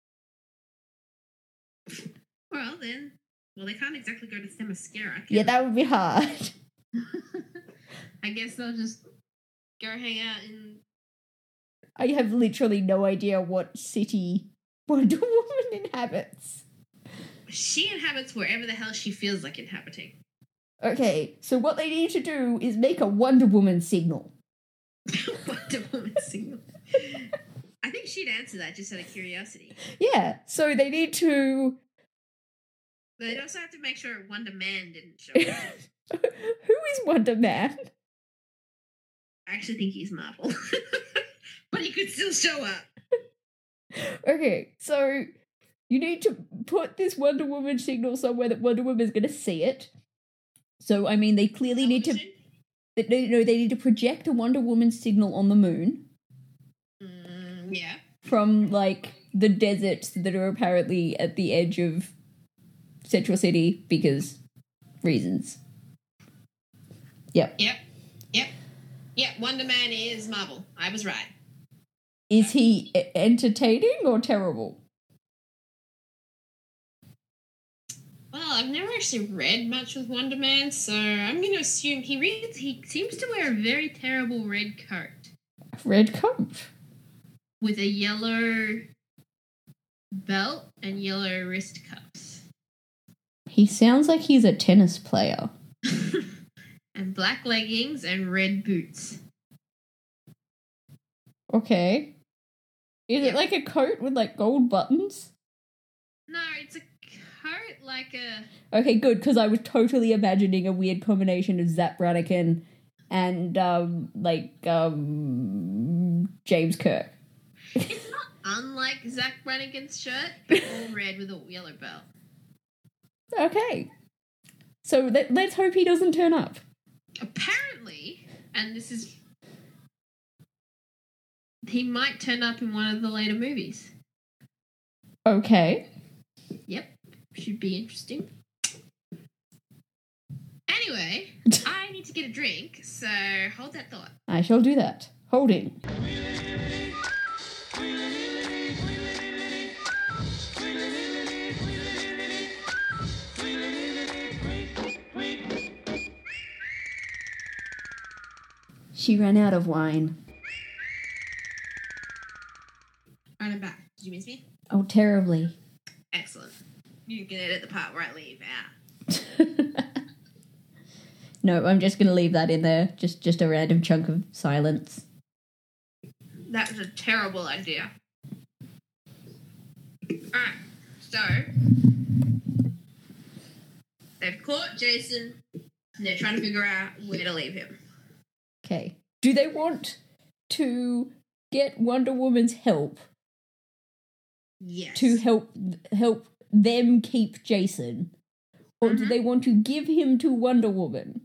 Well, then, well, they can't exactly go to Themyscira. can Yeah, they? that would be hard. I guess they'll just go hang out in. I have literally no idea what city Wonder Woman inhabits. She inhabits wherever the hell she feels like inhabiting. Okay, so what they need to do is make a Wonder Woman signal. Wonder Woman signal. I think she'd answer that just out of curiosity. Yeah, so they need to... But they'd also have to make sure Wonder Man didn't show up. Who is Wonder Man? I actually think he's Marvel. But he could still show up. Okay, so you need to put this Wonder Woman signal somewhere that Wonder Woman's going to see it. So, I mean, they clearly need to... Television? They, no, they need to project a Wonder Woman signal on the moon Mm, yeah. from, like, the deserts that are apparently at the edge of Central City because reasons. Yep. Yep. Yep. Yeah, Wonder Man is Marvel. I was right. Is he e- entertaining or terrible? Well, I've never actually read much with Wonder Man, so I'm going to assume he reads. He seems to wear a very terrible red coat Red coat. with a yellow belt and yellow wrist cuffs. He sounds like he's a tennis player. And black leggings and red boots. Okay. Is Yeah. it like a coat with like gold buttons? No, it's a coat like a... Okay, good, because I was totally imagining a weird combination of Zap Brannigan and, um, like, um, James Kirk. It's not unlike Zach Brannigan's shirt, but all red with a yellow belt. Okay. So let, let's hope he doesn't turn up. Apparently, and this is... He might turn up in one of the later movies. Okay. Yep. Should be interesting. Anyway, I need to get a drink, so hold that thought. I shall do that. Holding. She ran out of wine. Right, I'm back. Did you miss me? Oh, terribly. Excellent. You can edit the part where I leave out. No, I'm just going to leave that in there. Just just a random chunk of silence. That was a terrible idea. Alright, so they've caught Jason and they're trying to figure out where to leave him. Okay. Do they want to get Wonder Woman's help Yes. to help help them keep Jason? Or do Mhm. they want to give him to Wonder Woman?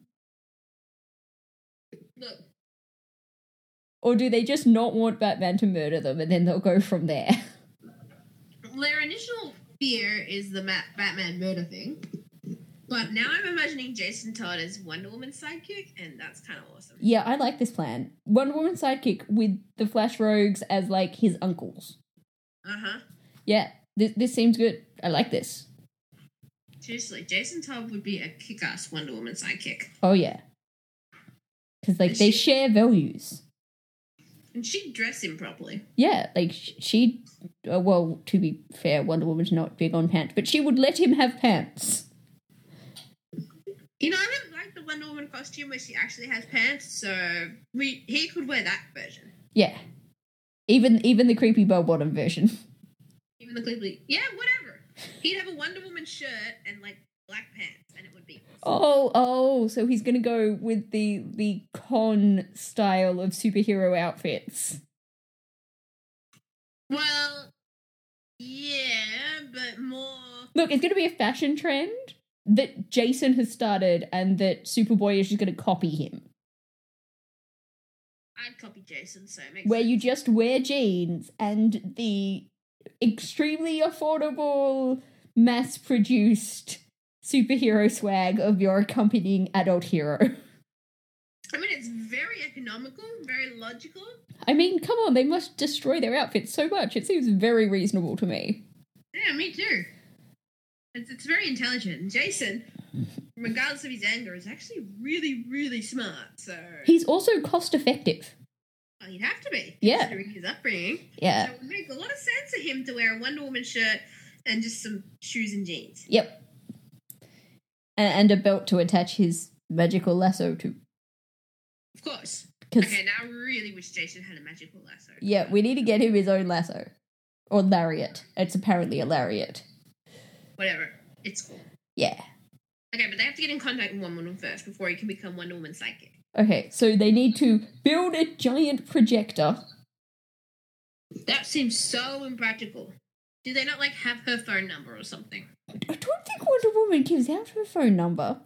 Look, Or do they just not want Batman to murder them and then they'll go from there? their initial fear is the Ma- Batman murder thing. But now I'm imagining Jason Todd as Wonder Woman's sidekick, and that's kind of awesome. Yeah, I like this plan. Wonder Woman sidekick with the Flash Rogues as like his uncles. Uh-huh. Yeah, this this seems good. I like this. Seriously, Jason Todd would be a kick-ass Wonder Woman sidekick. Oh yeah, because like And they she- share values. And she'd dress him properly. Yeah, like sh- she. Uh, well, to be fair, Wonder Woman's not big on pants, but she would let him have pants. You know, I really like the Wonder Woman costume where she actually has pants, so we he could wear that version. Yeah, even even the creepy bell bottom version. Even the Cleveland. Yeah, whatever. He'd have a Wonder Woman shirt and, like, black pants, and it would be... Oh, oh, so he's gonna go with the the con style of superhero outfits. Well, yeah, but more... Look, it's gonna be a fashion trend that Jason has started, and that Superboy is just gonna copy him. I'd copy Jason, so it makes Where sense. you just wear jeans and the extremely affordable, mass-produced superhero swag of your accompanying adult hero. I mean, it's very economical, very logical. I mean, come on, they must destroy their outfits so much. It seems very reasonable to me. Yeah, me too. It's, it's very intelligent. And Jason, regardless of his anger, is actually really, really smart, so... He's also cost-effective. Well, he'd have to be, Yeah. considering his upbringing. Yeah. So it would make a lot of sense for him to wear a Wonder Woman shirt and just some shoes and jeans. Yep. A- And a belt to attach his magical lasso to. Of course. 'Cause- Okay, now I really wish Jason had a magical lasso. Yeah, we need to get him his own lasso. Or lariat. It's apparently a lariat. Whatever. It's cool. Yeah. Okay, but they have to get in contact with Wonder Woman first before he can become Wonder Woman's sidekick. Okay, so they need to build a giant projector. That seems so impractical. Do they not, like, have her phone number or something? I don't think Wonder Woman gives out her phone number.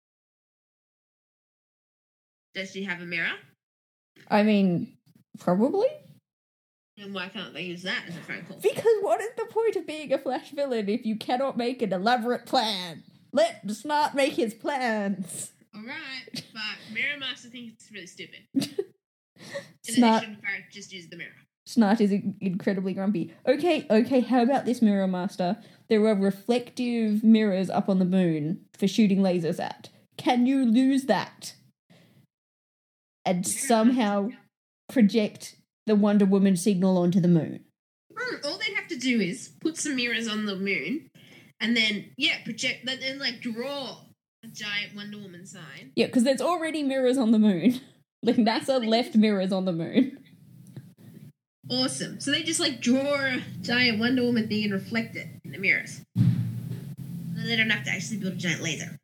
Does she have a mirror? I mean, probably? And why can't they use that as a phone call? Because what is the point of being a Flash villain if you cannot make an elaborate plan? Let Smart make his plans. Alright, but Mirror Master thinks it's really stupid. In Snart, addition, Barrett just used the mirror. Snart is in- incredibly grumpy. Okay, okay, how about this, Mirror Master? There are reflective mirrors up on the moon for shooting lasers at. Can you lose that? And somehow project the Wonder Woman signal onto the moon. Mm, all they'd have to do is put some mirrors on the moon, and then yeah, project. Then, then like draw a giant Wonder Woman sign. Yeah, because there's already mirrors on the moon. Like NASA left mirrors on the moon. Awesome. So they just like draw a giant Wonder Woman thing and reflect it in the mirrors. And then they don't have to actually build a giant laser.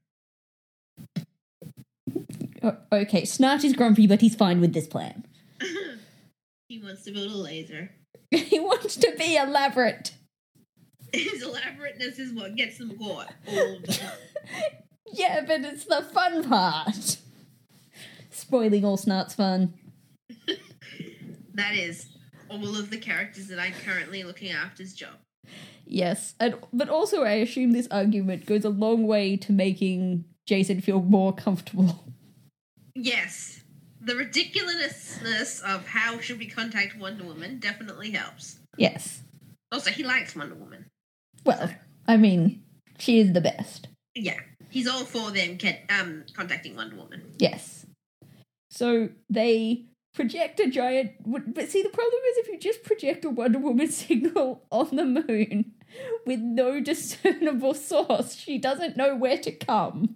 O- okay, Snart is grumpy, but he's fine with this plan. He wants to build a laser. He wants to be elaborate. His elaborateness is what gets them caught all the time. Yeah, but it's the fun part. Spoiling all Snart's fun. That is all of the characters that I'm currently looking after's job. Yes, and but also I assume this argument goes a long way to making Jason feel more comfortable. Yes. The ridiculousness of how should we contact Wonder Woman definitely helps. Yes. Also, he likes Wonder Woman. Well, I mean, she is the best. Yeah. He's all for them get, um, contacting Wonder Woman. Yes. So they project a giant... But see, the problem is if you just project a Wonder Woman signal on the moon with no discernible source, she doesn't know where to come.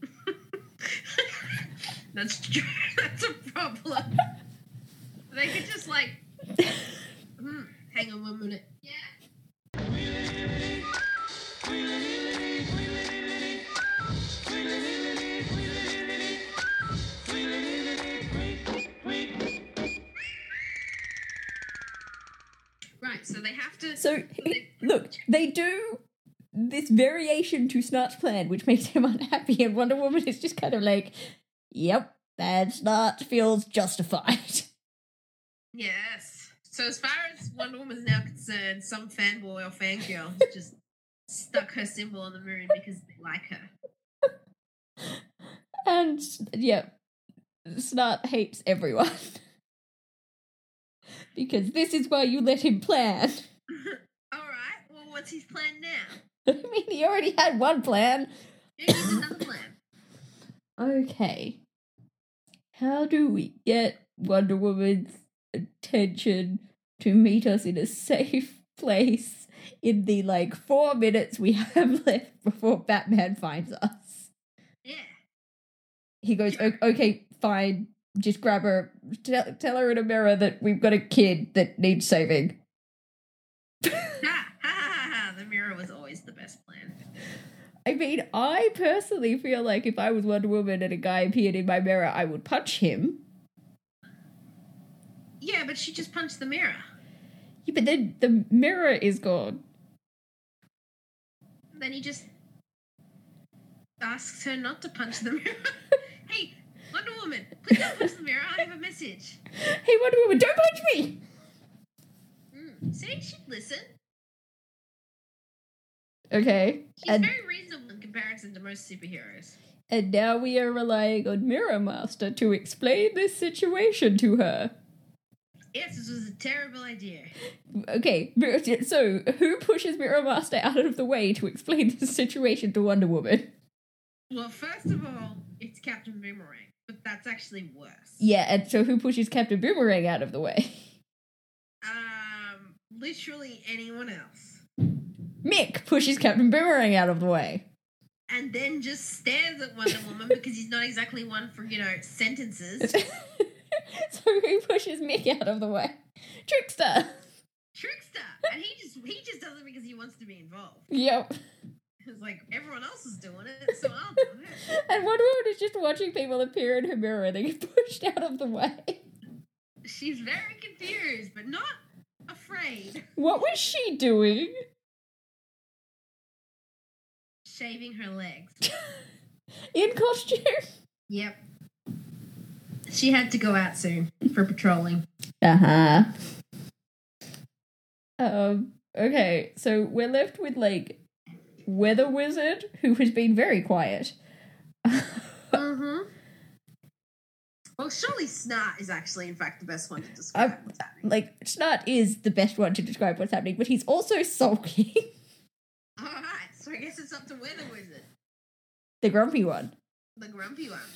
That's true. That's a problem. They could just like... Hmm, hang on one minute. Yeah? Right, so they have to... So, look, they do this variation to Snart's plan, which makes him unhappy, and Wonder Woman is just kind of like, yep, that Snart feels justified. Yes. So as far as Wonder Woman is now concerned, some fanboy or fangirl has just stuck her symbol on the moon because they like her. And, yeah, Snart hates everyone. Because this is why you let him plan. Alright, well what's his plan now? I mean, he already had one plan. Yeah, he's another plan. Okay. How do we get Wonder Woman's attention to meet us in a safe place in the, like, four minutes we have left before Batman finds us? Yeah. He goes, "O- okay, fine, just grab her, tell, tell her in a mirror that we've got a kid that needs saving." Ha, ha, ha, ha, ha. The mirror was always the best plan. I mean, I personally feel like if I was Wonder Woman and a guy appeared in my mirror, I would punch him. Yeah, but she just punched the mirror. Yeah, but then the mirror is gone. Then he just asks her not to punch the mirror. Hey, Wonder Woman, please don't punch the mirror. I have a message. Hey, Wonder Woman, don't punch me! Mm. See, she'd listen. Okay, She's and, very reasonable in comparison to most superheroes. and now we are relying on Mirror Master to explain this situation to her. Yes, this was a terrible idea. Okay, Mir- so who pushes Mirror Master out of the way to explain this situation to Wonder Woman? Well, first of all, it's Captain Boomerang, but that's actually worse. Yeah, and so who pushes Captain Boomerang out of the way? Um, literally anyone else. Mick pushes Captain Boomerang out of the way. And then just stares at Wonder Woman because he's not exactly one for, you know, sentences. So who pushes Mick out of the way? Trickster! Trickster! And he just he just does it because he wants to be involved. Yep. It's like, everyone else is doing it, so I'll do it. And Wonder Woman is just watching people appear in her mirror and they get pushed out of the way. She's very confused, but not afraid. What was she doing? Shaving her legs. In costume? Yep. She had to go out soon for patrolling. Uh-huh. Um, okay, so we're left with, like, Weather Wizard, who has been very quiet. Mm-hmm. Well, surely Snart is actually, in fact, the best one to describe Um, what's happening. Like, Snart is the best one to describe what's happening, but he's also sulking. All right, so I guess it's up to Weather Wizard, The grumpy one. the grumpy one.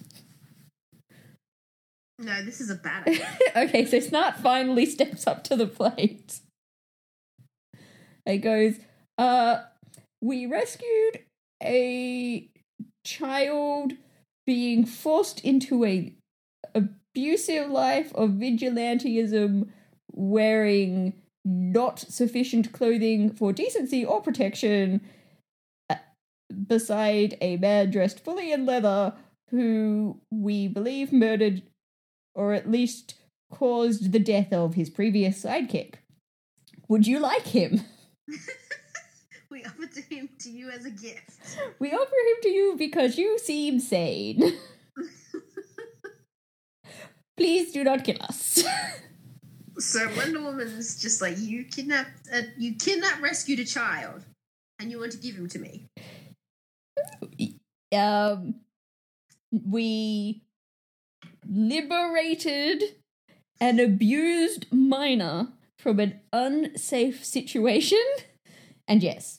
No, this is a bad idea. Okay, so Snart finally steps up to the plate. It goes, uh, we rescued a child being forced into a abusive life of vigilantism, wearing not sufficient clothing for decency or protection, uh, beside a man dressed fully in leather who we believe murdered or at least caused the death of his previous sidekick. Would you like him? We offered to him to you as a gift. We offer him to you because you seem sane. Please do not kill us. So Wonder Woman's just like, you kidnapped, uh, you kidnapped, rescued a child, and you want to give him to me. um, we liberated an abused minor from an unsafe situation, and yes.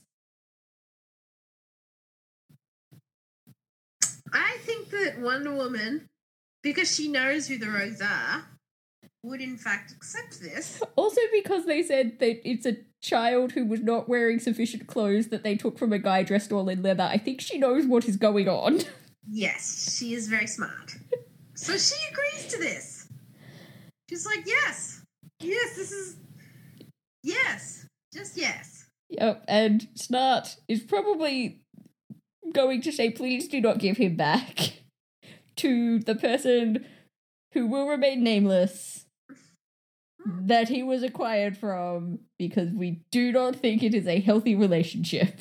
I think that Wonder Woman, because she knows who the rogues are, would in fact accept this. Also because they said that it's a child who was not wearing sufficient clothes that they took from a guy dressed all in leather. I think she knows what is going on. Yes, she is very smart. So she agrees to this. She's like, yes, yes, this is, yes, just yes. Yep, and Snart is probably going to say, please do not give him back to the person who will remain nameless that he was acquired from, because we do not think it is a healthy relationship.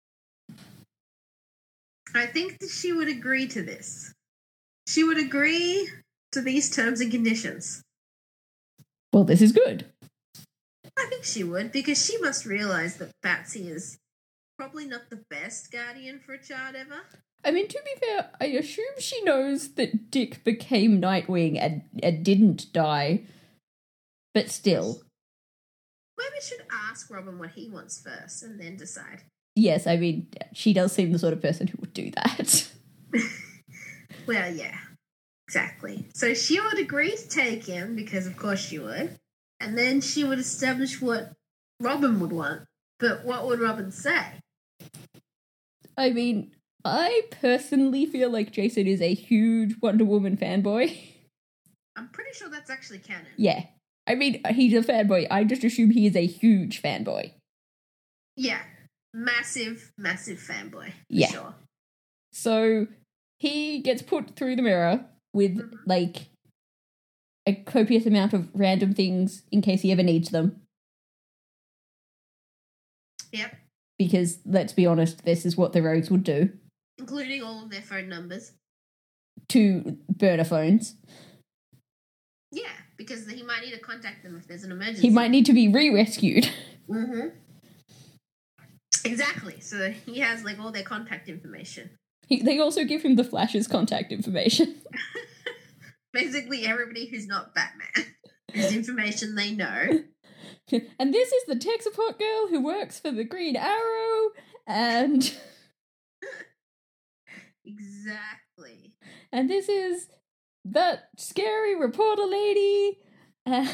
I think that she would agree to this. She would agree to these terms and conditions. Well, this is good. I think she would, because she must realize that Batsy is probably not the best guardian for a child ever. I mean, to be fair, I assume she knows that Dick became Nightwing and, and didn't die. But still. Maybe we should ask Robin what he wants first and then decide. Yes, I mean, she does seem the sort of person who would do that. Well, yeah, exactly. So she would agree to take him, because of course she would. And then she would establish what Robin would want. But what would Robin say? I mean, I personally feel like Jason is a huge Wonder Woman fanboy. I'm pretty sure that's actually canon. Yeah. I mean, he's a fanboy. I just assume he is a huge fanboy. Yeah. Massive, massive fanboy. For Yeah. Sure. So he gets put through the mirror with, Mhm. like, a copious amount of random things in case he ever needs them. Yep. Because, let's be honest, this is what the rogues would do Including all of their phone numbers. to burner phones. Yeah, because he might need to contact them if there's an emergency. He might need to be re-rescued. Mm-hmm. Exactly. So he has, like, all their contact information. He, they also give him the Flash's contact information. Basically, everybody who's not Batman, whose information they know. And this is the tech support girl who works for the Green Arrow, and... Exactly. And this is that scary reporter lady, and...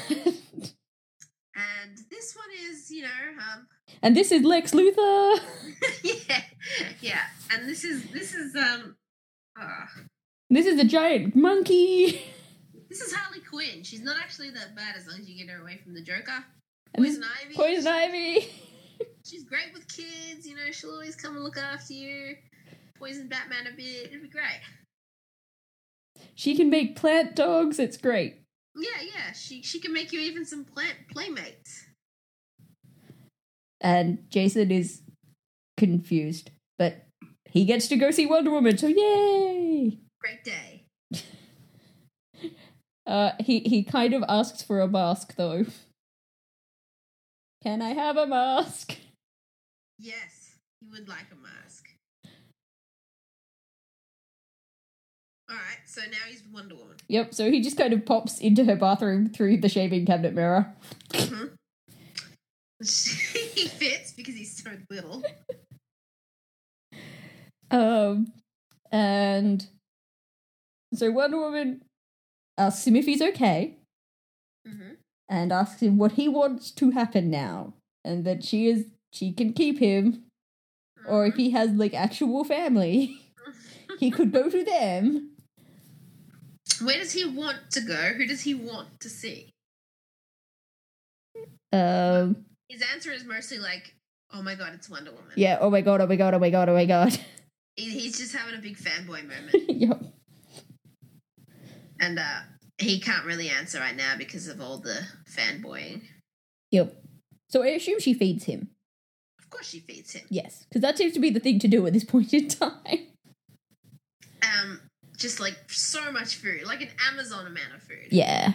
And this one is, you know, um... and this is Lex Luthor. yeah, yeah. And this is, this is, um... Uh, This is a giant monkey. this is Harley Quinn. She's not actually that bad as long as you get her away from the Joker. And Poison Ivy. Poison Ivy. She's great with kids, you know, she'll always come and look after you. Poison Batman a bit, it'd be great. She can make plant dogs, it's great. Yeah, yeah, she she can make you even some plant playmates. And Jason is confused, but he gets to go see Wonder Woman, so yay! Great day. Uh, he, he kind of asks for a mask, though. Can I have a mask? Yes, you would like a mask. Alright, so now he's Wonder Woman. Yep, so he just kind of pops into her bathroom through the shaving cabinet mirror. Mm-hmm. He fits because he's so little. Um, and so Wonder Woman asks him if he's okay, Mm-hmm. and asks him what he wants to happen now, and that she is she can keep him, or if he has like actual family, he could go to them. Where does he want to go? Who does he want to see? Um, His answer is mostly like, oh my god, it's Wonder Woman. yeah. Oh my god. Oh my god. Oh my god. Oh my god. He, he's just having a big fanboy moment. Yep. And uh, he can't really answer right now because of all the fanboying. Yep. So I assume she feeds him. Of course she feeds him. Yes, because that seems to be the thing to do at this point in time. Um, just like so much food, like an Amazon amount of food. Yeah.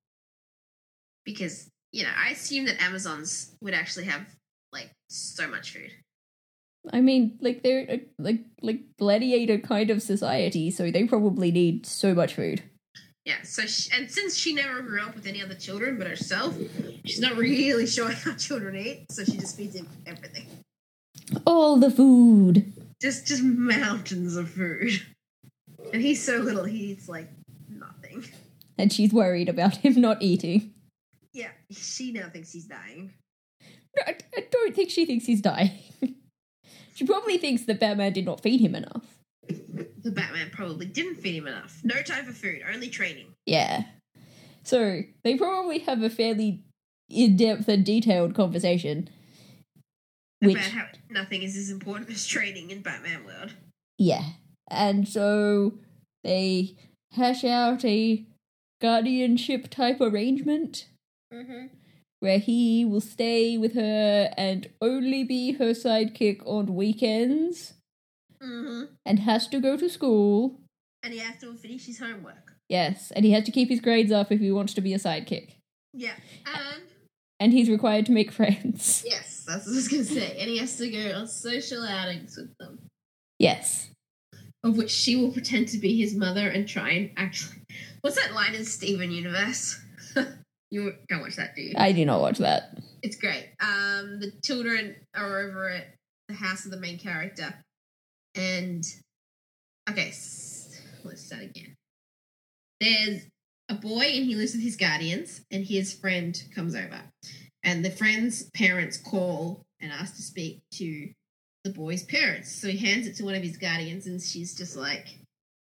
Because, you know, I assume that Amazons would actually have like so much food. I mean, like they're uh, like like gladiator kind of society, so they probably need so much food. Yeah, so she, and since she never grew up with any other children but herself, she's not really sure how children eat, so she just feeds him everything. All the food. Just just mountains of food. And he's so little, he eats like nothing. And she's worried about him not eating. Yeah, she now thinks he's dying. No, I, I don't think she thinks he's dying. She probably thinks that Batman did not feed him enough. The Batman probably didn't feed him enough. No time for food, only training. Yeah. So they probably have a fairly in-depth and detailed conversation. Which, About how nothing is as important as training in Batman world. yeah. And so they hash out a guardianship type arrangement Mm-hmm. where he will stay with her and only be her sidekick on weekends Mm-hmm. and has to go to school. And he has to finish his homework. Yes, and he has to keep his grades up if he wants to be a sidekick. Yeah, and... And he's required to make friends. Yes, that's what I was going to say. And he has to go on social outings with them. Yes. Of which she will pretend to be his mother and try and actually... What's that line in Steven Universe? You don't watch that, do you? I do not watch that. It's great. Um, the children are over at the house of the main character. And... Okay, s- let's start again. There's a boy and he lives with his guardians and his friend comes over. And the friend's parents call and ask to speak to the boy's parents. So he hands it to one of his guardians and she's just like,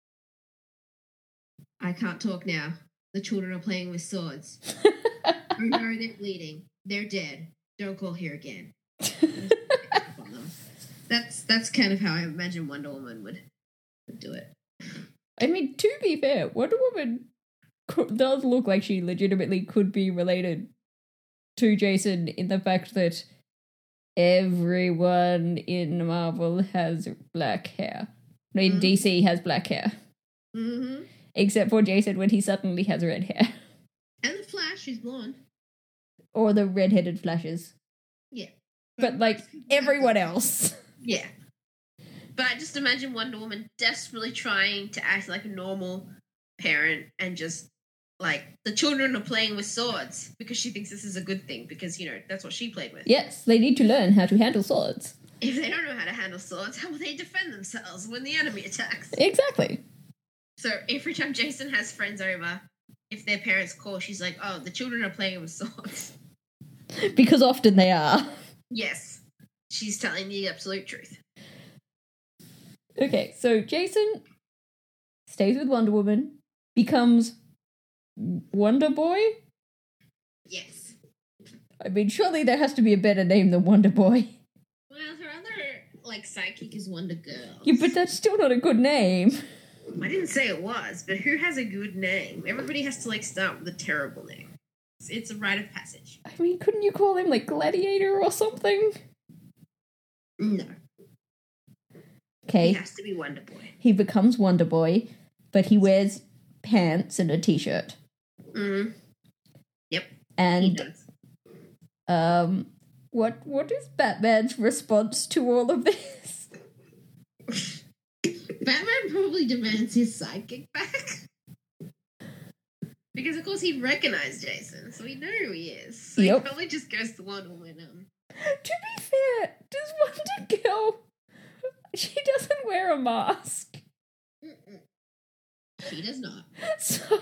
I can't talk now. The children are playing with swords. Oh no, they're bleeding. They're dead. Don't call here again. That's that's kind of how I imagine Wonder Woman would, would do it. I mean, to be fair, Wonder Woman co- does look like she legitimately could be related to Jason in the fact that everyone in Marvel has black hair. No, in Mhm. D C has black hair. Mm-hmm. Except for Jason when he suddenly has red hair. And the Flash, who's blonde. Or the red-headed Flashes. Yeah. But, like, everyone else. Yeah. But I just imagine Wonder Woman desperately trying to act like a normal parent and just, like, the children are playing with swords because she thinks this is a good thing because, you know, that's what she played with. Yes, they need to learn how to handle swords. If they don't know how to handle swords, how will they defend themselves when the enemy attacks? Exactly. So every time Jason has friends over, if their parents call, she's like, oh, the children are playing with swords. Because often they are. Yes. She's telling the absolute truth. Okay, so Jason stays with Wonder Woman, becomes Wonder Boy? Yes. I mean, surely there has to be a better name than Wonder Boy. Well, her other, like, sidekick is Wonder Girl. Yeah, but that's still not a good name. I didn't say it was, but who has a good name? Everybody has to, like, start with a terrible name. It's, it's a rite of passage. I mean, couldn't you call him, like, Gladiator or something? No. Okay, He has to be Wonder Boy. he becomes Wonder Boy, but he wears pants and a t-shirt. Mm-hmm. Yep, he And, does. um, what what is Batman's response to all of this? Batman probably demands his sidekick back. Because, of course, he'd recognize Jason, so we know who he is. So Yep. he probably just goes to Wonder Woman. Um, To be fair, does Wonder Girl... She doesn't wear a mask. mm-mm. She does not. So...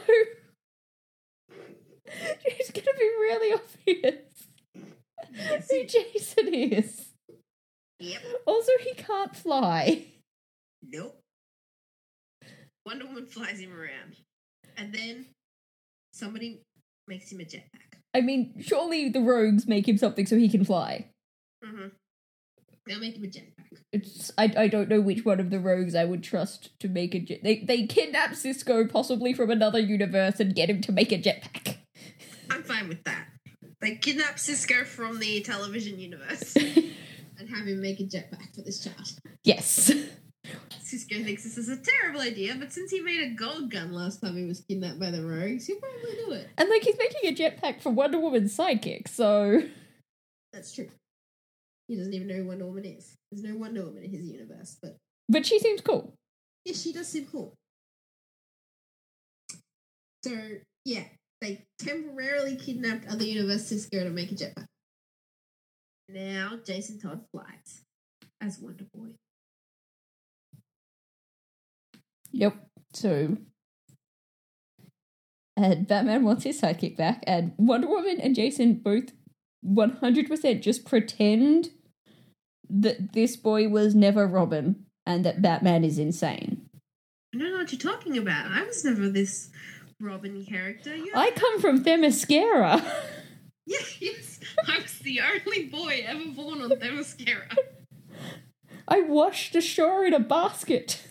It's gonna be really obvious Yes. who Jason is. Yep. Also, he can't fly. Nope. Wonder Woman flies him around. And then somebody makes him a jetpack. I mean, surely the rogues make him something so he can fly. Mm-hmm. They'll make him a jetpack. It's, I, I don't know which one of the rogues I would trust to make a jet... They, they kidnap Cisco, possibly from another universe, and get him to make a jetpack. I'm fine with that. They kidnap Cisco from the television universe and have him make a jetpack for this child. Yes. Cisco thinks this is a terrible idea, but since he made a gold gun last time he was kidnapped by the rogues, he'll probably do it. And, like, he's making a jetpack for Wonder Woman's sidekick, so... That's true. He doesn't even know who Wonder Woman is. There's no Wonder Woman in his universe, but But she seems cool. yeah, she does seem cool. So, yeah, they temporarily kidnapped other universe Cisco to make a jetpack. Now Jason Todd flies as Wonder Boy. Yep. So... And Batman wants his sidekick back, and Wonder Woman and Jason both one hundred percent just pretend that this boy was never Robin, and that Batman is insane. I don't know what you're talking about. I was never this Robin character. You I come from Themyscira. Yeah, yes. I was the only boy ever born on Themyscira. I washed ashore in a basket.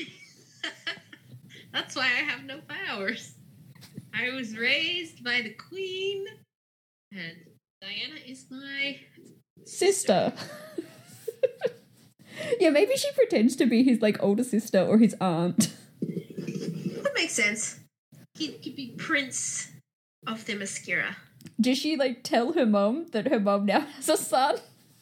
That's why I have no powers. I was raised by the Queen, and Diana is my Sister. Yeah, maybe she pretends to be his, like, older sister or his aunt. That makes sense. He could be Prince of Themyscira. Does she, like, tell her mum that her mum now has a son?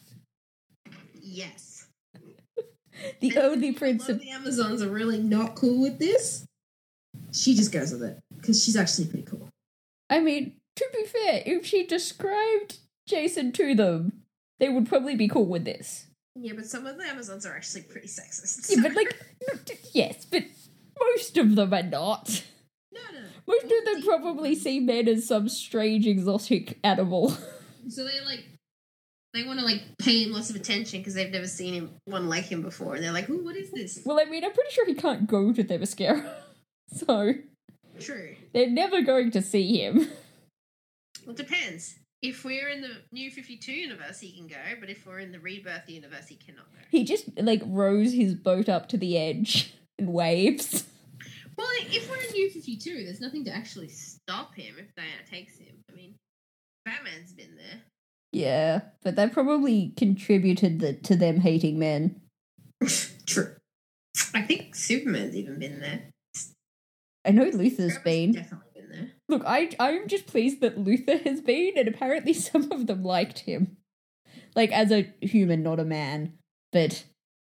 Yes. The And only a prince lot of... of the Amazons are really not cool with this. She just goes with it, because she's actually pretty cool. I mean, to be fair, if she described Jason to them, they would probably be cool with this. Yeah, but some of the Amazons are actually pretty sexist. Yeah, but, like, yes, but most of them are not. No, no. Most of them probably see men as some strange exotic animal. So they like, they want to like pay him lots of attention because they've never seen him one like him before, and they're like, "Ooh, what is this?" Well, I mean, I'm pretty sure he can't go to Themyscira, so True. they're never going to see him. Well, it depends. If we're in the New fifty-two universe, he can go, but if we're in the Rebirth universe, he cannot go. He just, like, rows his boat up to the edge and waves. Well, if we're in New fifty-two, there's nothing to actually stop him if Diana takes him. I mean, Batman's been there. Yeah, but that probably contributed the, to them hating men. True. I think Superman's even been there. I know Luther's Superman's been. definitely been there. Look, I, I'm just pleased that Luther has been, and apparently some of them liked him. Like, as a human, not a man. But,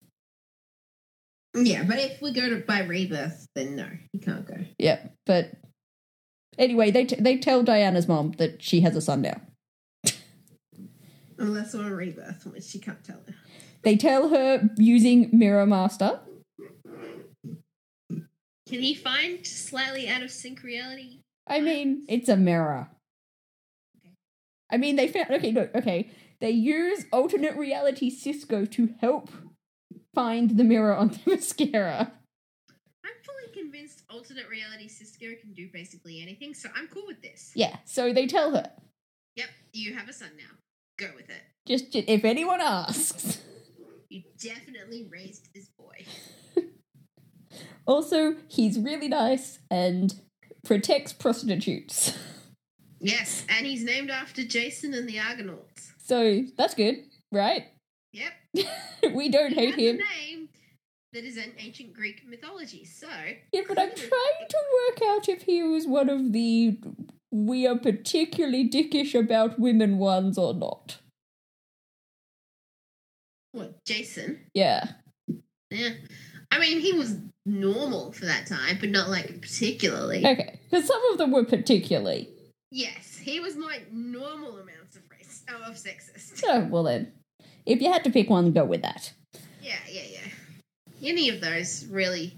Yeah, but if we go to by Rebirth, then no, he can't go. yeah, but... Anyway, they, t- they tell Diana's mom that she has a son now. Unless we're a Rebirth, which she can't tell her. They tell her using Mirror Master. Can he find slightly out of sync reality? I mean, it's a mirror. I mean, they found... Okay, no, okay. They use alternate reality Cisco to help find the mirror on Themyscira. I'm fully convinced alternate reality Cisco can do basically anything, so I'm cool with this. Yeah, so they tell her. Yep, you have a son now. Go with it. Just, just if anyone asks. You definitely raised this boy. Also, he's really nice and protects prostitutes. Yes, and he's named after Jason and the Argonauts. So, that's good, right? Yep. We don't hate He has him. a name that is in ancient Greek mythology, so... Yeah, but I'm trying to work out if he was one of the we are particularly dickish about women ones or not. What, Jason? Yeah. Yeah. I mean, he was normal for that time, but not like particularly. Okay, because some of them were particularly. Yes, he was my normal amounts of race, oh, of sexist. Oh, well then. If you had to pick one, go with that. Yeah, yeah, yeah. Any of those, really.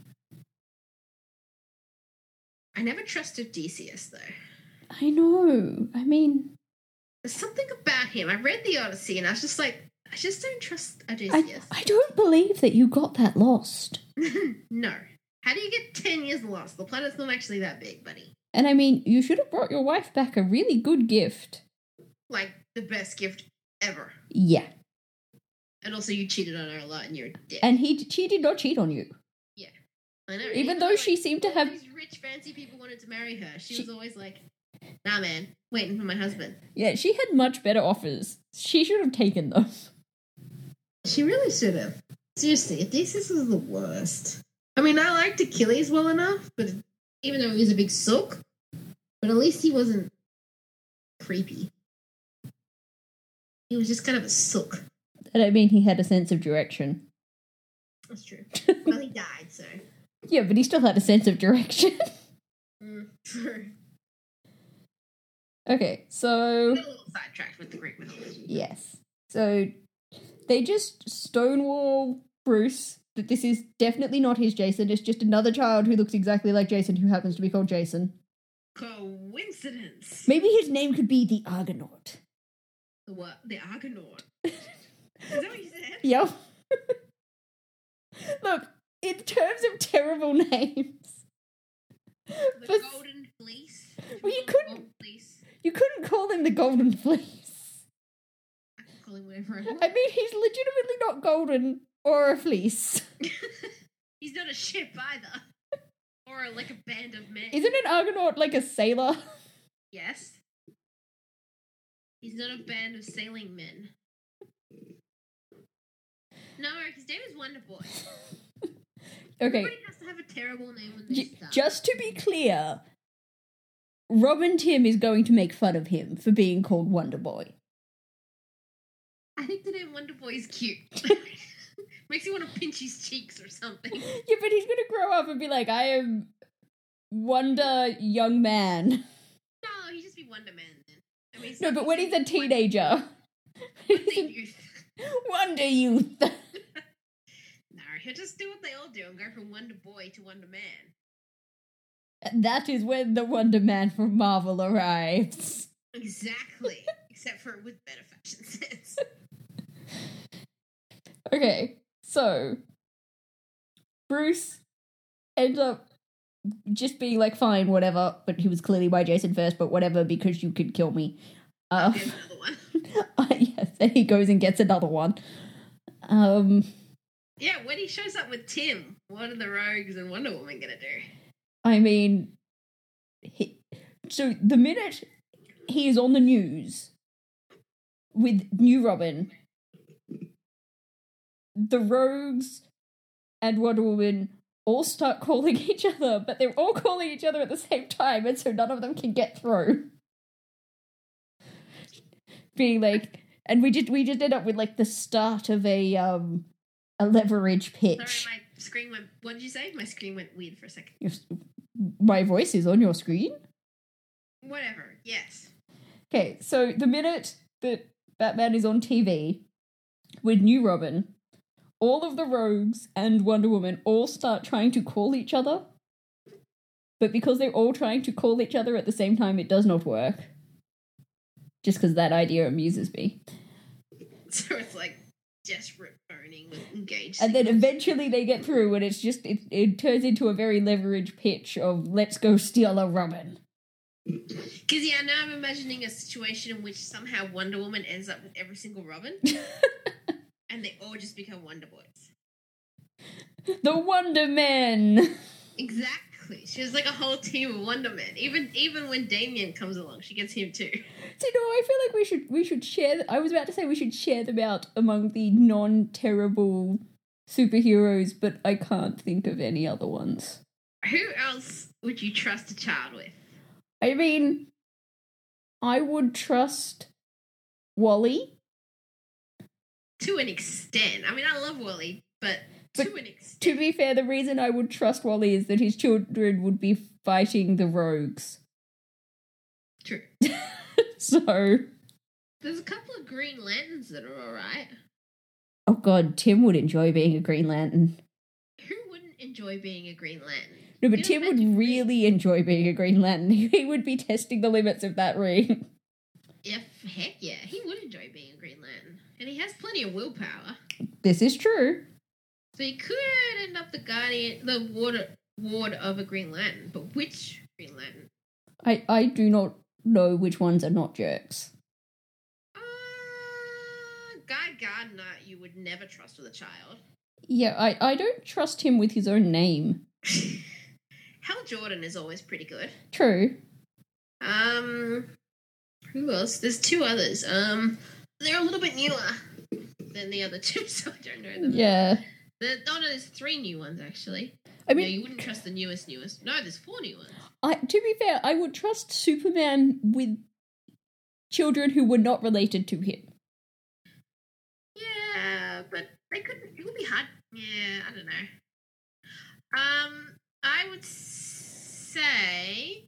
I never trusted Odysseus, though. I know. I mean... There's something about him. I read the Odyssey and I was just like, I just don't trust I, Odysseus. I don't believe that you got that lost. No. How do you get ten years lost? The planet's not actually that big, buddy. And I mean, you should have brought your wife back a really good gift. Like, the best gift ever. Yeah. And also you cheated on her a lot and you're dead. And he she did not cheat on you. Yeah. I know. Even though she seemed to all have... these rich, fancy people wanted to marry her. She, She- was always like, nah, man, waiting for my husband. Yeah, she had much better offers. She should have taken them. She really should have. Seriously, Odysseus was the worst. I mean, I liked Achilles well enough, but even though he was a big sook, but at least he wasn't creepy. He was just kind of a sook. And I mean, he had a sense of direction. That's true. Well, he died, so. Yeah, but he still had a sense of direction. Mm, true. Okay, so... Got a little sidetracked with the Greek mythology. Yes. So they just stonewall Bruce that this is definitely not his Jason. It's just another child who looks exactly like Jason who happens to be called Jason. Coincidence. Maybe his name could be the Argonaut. The what? The Argonaut. Is that what you said? Yep. Look, in terms of terrible names. The for- Golden Fleece. Well, you The couldn't- Golden Fleece. You couldn't call him the Golden Fleece. I can call him whatever I want. I mean, he's legitimately not golden or a fleece. He's not a ship either. Or like a band of men. Isn't an Argonaut like a sailor? Yes. He's not a band of sailing men. No, his name is Wonder Boy. Okay, Everybody has to have a terrible name when they j- start. just to be clear, Robin Tim is going to make fun of him for being called Wonder Boy. I think the name Wonder Boy is cute. Makes you want to pinch his cheeks or something. Yeah, but he's going to grow up and be like, I am Wonder Young Man. No, he'd just be Wonder Man then. I mean, it's No, not but when he's a Wonder- teenager. Wonder Youth. Wonder Youth. No, he'll just do what they all do and go from Wonder Boy to Wonder Man. And that is when the Wonder Man from Marvel arrives. Exactly. Except for with better fashion sense. Okay, so Bruce ends up just being like, fine, whatever, but he was clearly by Jason first, but whatever, because you could kill me. Um, There's another one. uh, yes, and he goes and gets another one. Um, Yeah, when he shows up with Tim, what are the Rogues and Wonder Woman gonna do? I mean, he, so the minute he is on the news with New Robin, the Rogues and Wonder Woman all start calling each other, but they're all calling each other at the same time, and so none of them can get through. Being like, and we just we just end up with like the start of a um a leverage pitch. Sorry, my screen went. What did you say? My screen went weird for a second. Your, my voice is on your screen. Whatever. Yes. Okay, so the minute that Batman is on T V with New Robin, all of the Rogues and Wonder Woman all start trying to call each other. But because they're all trying to call each other at the same time, it does not work. Just because that idea amuses me. So it's like desperate phoning with engaged. And then signals. eventually they get through and it's just, it, it turns into a very leverage pitch of, let's go steal a Robin. Because, yeah, now I'm imagining a situation in which somehow Wonder Woman ends up with every single Robin. And they all just become Wonder Boys. The Wonder Men! Exactly. She has like a whole team of Wonder Men. Even even when Damien comes along, she gets him too. So no, I feel like we should we should share. I was about to say we should share them out among the non-terrible superheroes, but I can't think of any other ones. Who else would you trust a child with? I mean, I would trust Wally. To an extent. I mean, I love Wally, but But to an extent. to be fair, the reason I would trust Wally is that his children would be fighting the rogues. True. So... There's a couple of Green Lanterns that are alright. Oh god, Tim would enjoy being a Green Lantern. Who wouldn't enjoy being a Green Lantern? No, but You Tim know, would Magic really enjoy being a Green Lantern. He would be testing the limits of that ring. Yeah, heck yeah. He would enjoy being a Green Lantern. And he has plenty of willpower. This is true. So he could end up the guardian, the ward, ward of a Green Lantern. But which Green Lantern? I, I do not know which ones are not jerks. Uh, Guy Gardner, you would never trust with a child. Yeah, I, I don't trust him with his own name. Hal Jordan is always pretty good. True. Um, who else? There's two others. Um, they're a little bit newer than the other two, so I don't know them. Yeah. The, oh no, there's three new ones actually. I mean, no, you wouldn't trust the newest, newest. No, there's four new ones. I, to be fair, I would trust Superman with children who were not related to him. Yeah, but they couldn't. It would be hard. Yeah, I don't know. Um, I would say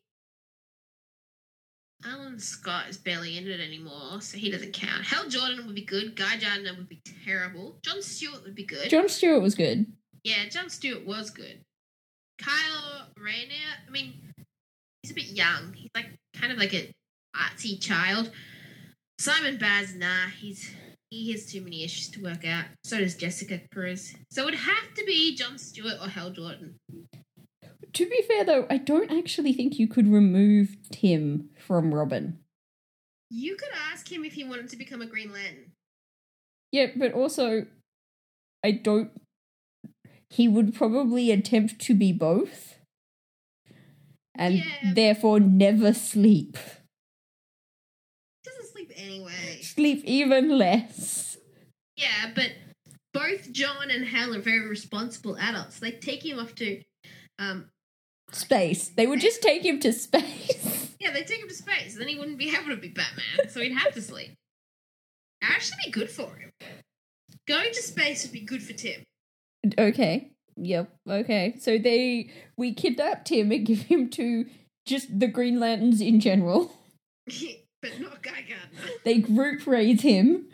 Alan Scott is barely in it anymore, so he doesn't count. Hal Jordan would be good. Guy Gardner would be terrible. John Stewart would be good. John Stewart was good. Yeah, John Stewart was good. Kyle Rayner, I mean, he's a bit young. He's like kind of like an artsy child. Simon Baz, nah, he's he has too many issues to work out. So does Jessica Cruz. So it would have to be John Stewart or Hal Jordan. To be fair, though, I don't actually think you could remove Tim from Robin. You could ask him if he wanted to become a Green Lantern. Yeah, but also, I don't... He would probably attempt to be both. And Yeah. therefore never sleep. He doesn't sleep anyway. Sleep even less. Yeah, but both John and Hal are very responsible adults. They take him off to... um. Space. They would just take him to space. Yeah, they take him to space, and then he wouldn't be able to be Batman, so he'd have to sleep. That'd actually be good for him. Going to space would be good for Tim. Okay. Yep. Okay. So they... We kidnapped him and give him to just the Green Lanterns in general. But not Guy Gardner. They group raise him.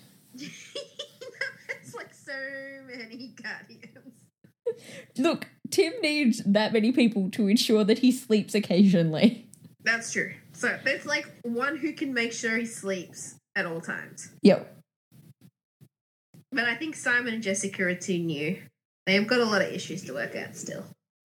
That's like so many Guardians. Look, Tim needs that many people to ensure that he sleeps occasionally. That's true. So there's like one who can make sure he sleeps at all times. Yep. But I think Simon and Jessica are too new. They've got a lot of issues to work out still.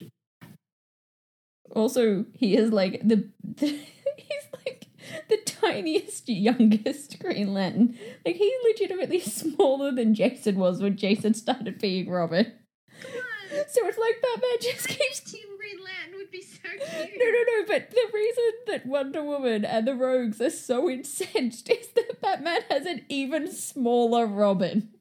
Also, he is like the, the he's like the tiniest, youngest Green Lantern. Like, he's legitimately smaller than Jason was when Jason started being Robin. Come on. So it's like Batman just keeps... Team Green Lantern would be so cute. No, no, no, but the reason that Wonder Woman and the Rogues are so incensed is that Batman has an even smaller Robin.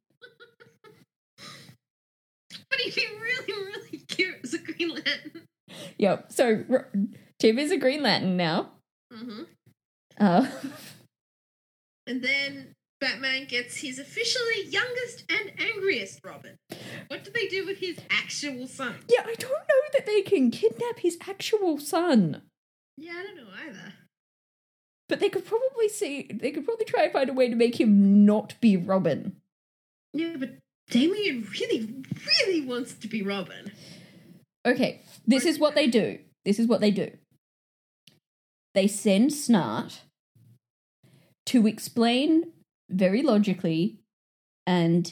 But he'd be really, really cute as a Green Lantern. Yep, so Ro- Tim is a Green Lantern now. Mm-hmm. Uh, And then Batman gets his officially youngest and angriest Robin. What do they do with his actual son? yeah, I don't know that they can kidnap his actual son. Yeah, I don't know either. But they could probably see, they could probably try and find a way to make him not be Robin. Yeah, but Damien really, really wants to be Robin. Okay, this is what they do. This is what they do. They send Snart to explain very logically and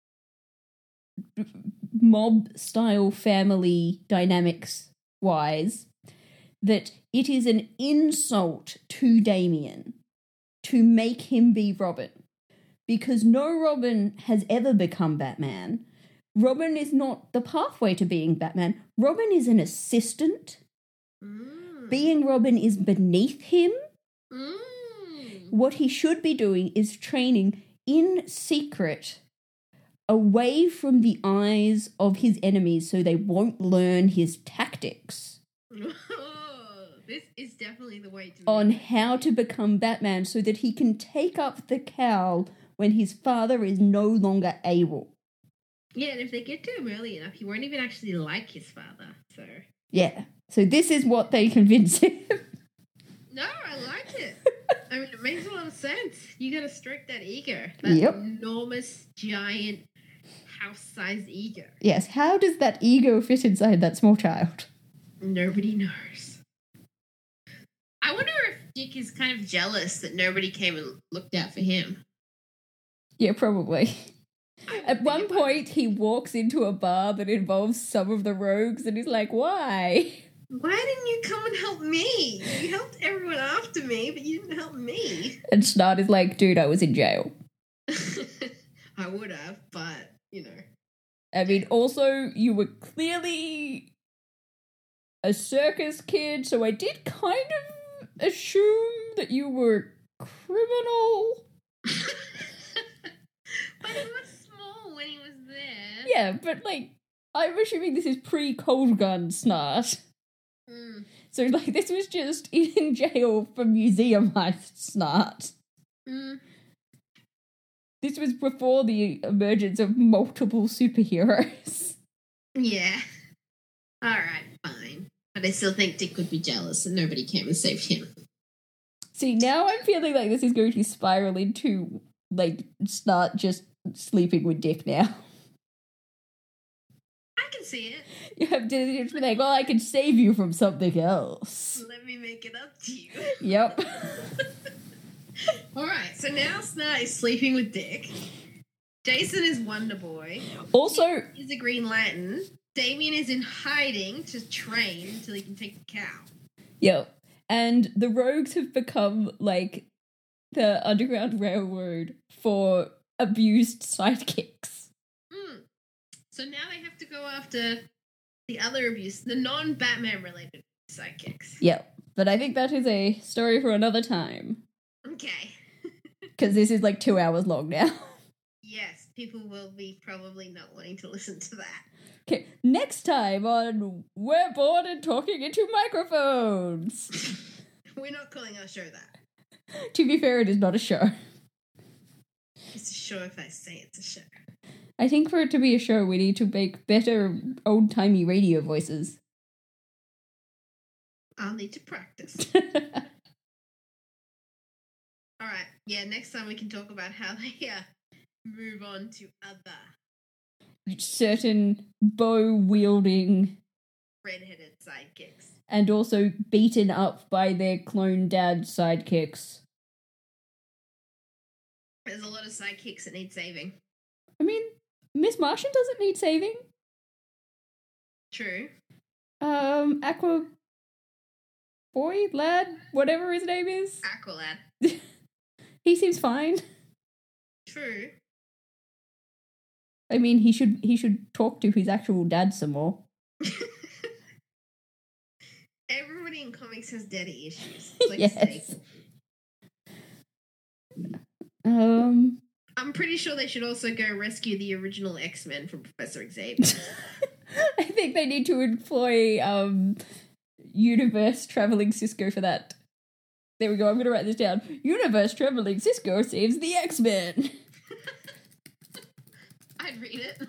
mob-style family dynamics wise that it is an insult to Damien to make him be Robin. Because no Robin has ever become Batman. Robin is not the pathway to being Batman. Robin is an assistant. Mm. Being Robin is beneath him. Mm. What he should be doing is training in secret away from the eyes of his enemies so they won't learn his tactics Oh, this is definitely the way to on do it. how to become Batman so that he can take up the cowl when his father is no longer able. Yeah, and if they get to him early enough, he won't even actually like his father. So Yeah. So this is what they convince him. no, I like it. I mean, it makes a lot of sense. You got to stroke that ego, that Yep. enormous, giant, house-sized ego. Yes. How does that ego fit inside that small child? Nobody knows. I wonder if Dick is kind of jealous that nobody came and looked out for him. Yeah, probably. I would At think one about point, he walks into a bar that involves some of the rogues, and he's like, "Why?" Why didn't you come and help me? You helped everyone after me, but you didn't help me. And Snart is like, "Dude, I was in jail." I would have, but, you know. I mean, also, you were clearly a circus kid, so I did kind of assume that you were criminal. But he was small when he was there. Yeah, but, like, I'm assuming this is pre-Cold Gun Snart. Mm. So, like, this was just in jail for museum heist Snart. Mm. This was before the emergence of multiple superheroes. Yeah. Alright, fine. But I still think Dick would be jealous and nobody came and saved him. See, now I'm feeling like this is going to spiral into, like, Snart just sleeping with Dick now. I can see it. You have to just be like, well, I can save you from something else. Let me make it up to you. Yep. Alright, so now Snart is sleeping with Dick. Jason is Wonder Boy. Also, He's a Green Lantern. Damien is in hiding to train until he can take the cow. yep. And the rogues have become, like, the Underground Railroad for abused sidekicks. Mm. So now they have to go after the other abuse, the non-Batman related sidekicks. Yep. But I think that is a story for another time. Okay. Because this is, like, two hours long now. Yes, people will be probably not wanting to listen to that. Okay, next time on We're Bored and Talking into Microphones. We're not calling our show that. To be fair, it is not a show. It's a show if I say it's a show. I think for it to be a show, we need to make better old-timey radio voices. I'll need to practice. Alright, yeah, next time we can talk about how they uh, move on to other Certain bow-wielding red-headed sidekicks. and also beaten up by their clone dad sidekicks. There's a lot of sidekicks that need saving. I mean, Miss Martian doesn't need saving. True. Um, Aqua Boy, Lad, whatever his name is. Aqualad. He seems fine. True. I mean, he should he should talk to his actual dad some more. Everybody in comics has daddy issues. It's like a Yes. staple. Um, I'm pretty sure they should also go rescue the original X-Men from Professor Xavier. I think they need to employ um universe traveling Cisco for that. There we go. I'm going to write this down. Universe traveling Cisco saves the X-Men. I'd read it.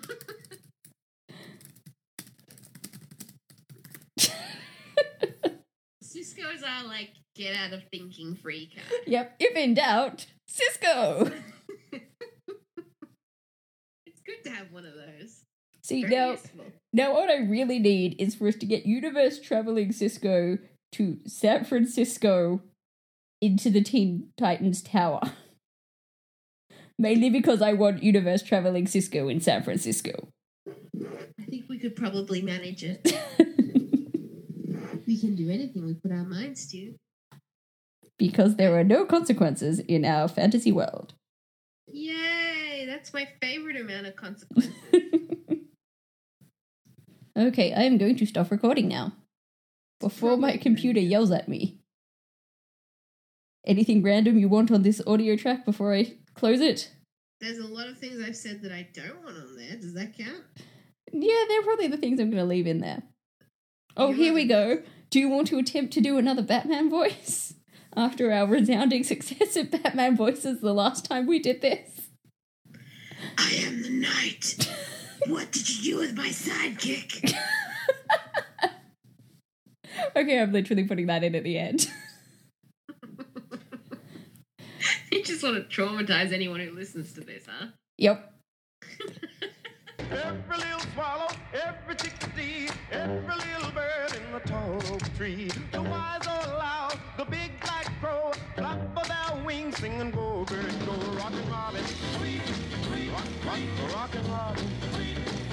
Cisco's our, like, get out of thinking free card. Yep. If in doubt, Cisco. It's good to have one of those. See, Very now, useful. now what I really need is for us to get universe traveling Cisco to San Francisco into the Teen Titans Tower. Mainly because I want universe traveling Cisco in San Francisco. I think we could probably manage it. We can do anything we put our minds to. Because there are no consequences in our fantasy world. Yay! That's my favorite amount of consequences. Okay, I am going to stop recording now. Before my computer yells at me. Anything random you want on this audio track before I close it? There's a lot of things I've said that I don't want on there. Does that count? Yeah, they're probably the things I'm going to leave in there. Oh, You're here we welcome. go. Do you want to attempt to do another Batman voice? After our resounding success at Batman voices the last time we did this? I am the knight. What did you do with my sidekick? Okay, I'm literally putting that in at the end. You just want to traumatize anyone who listens to this, huh? Yep. Every little swallow, every chickadee, every little bird in the tall oak tree. The wise old owl, the big black crow, flap of their wings, sing and go, bird, go, rockin' robin, sweet, sweet, rock, rock, rockin' robin, sweet.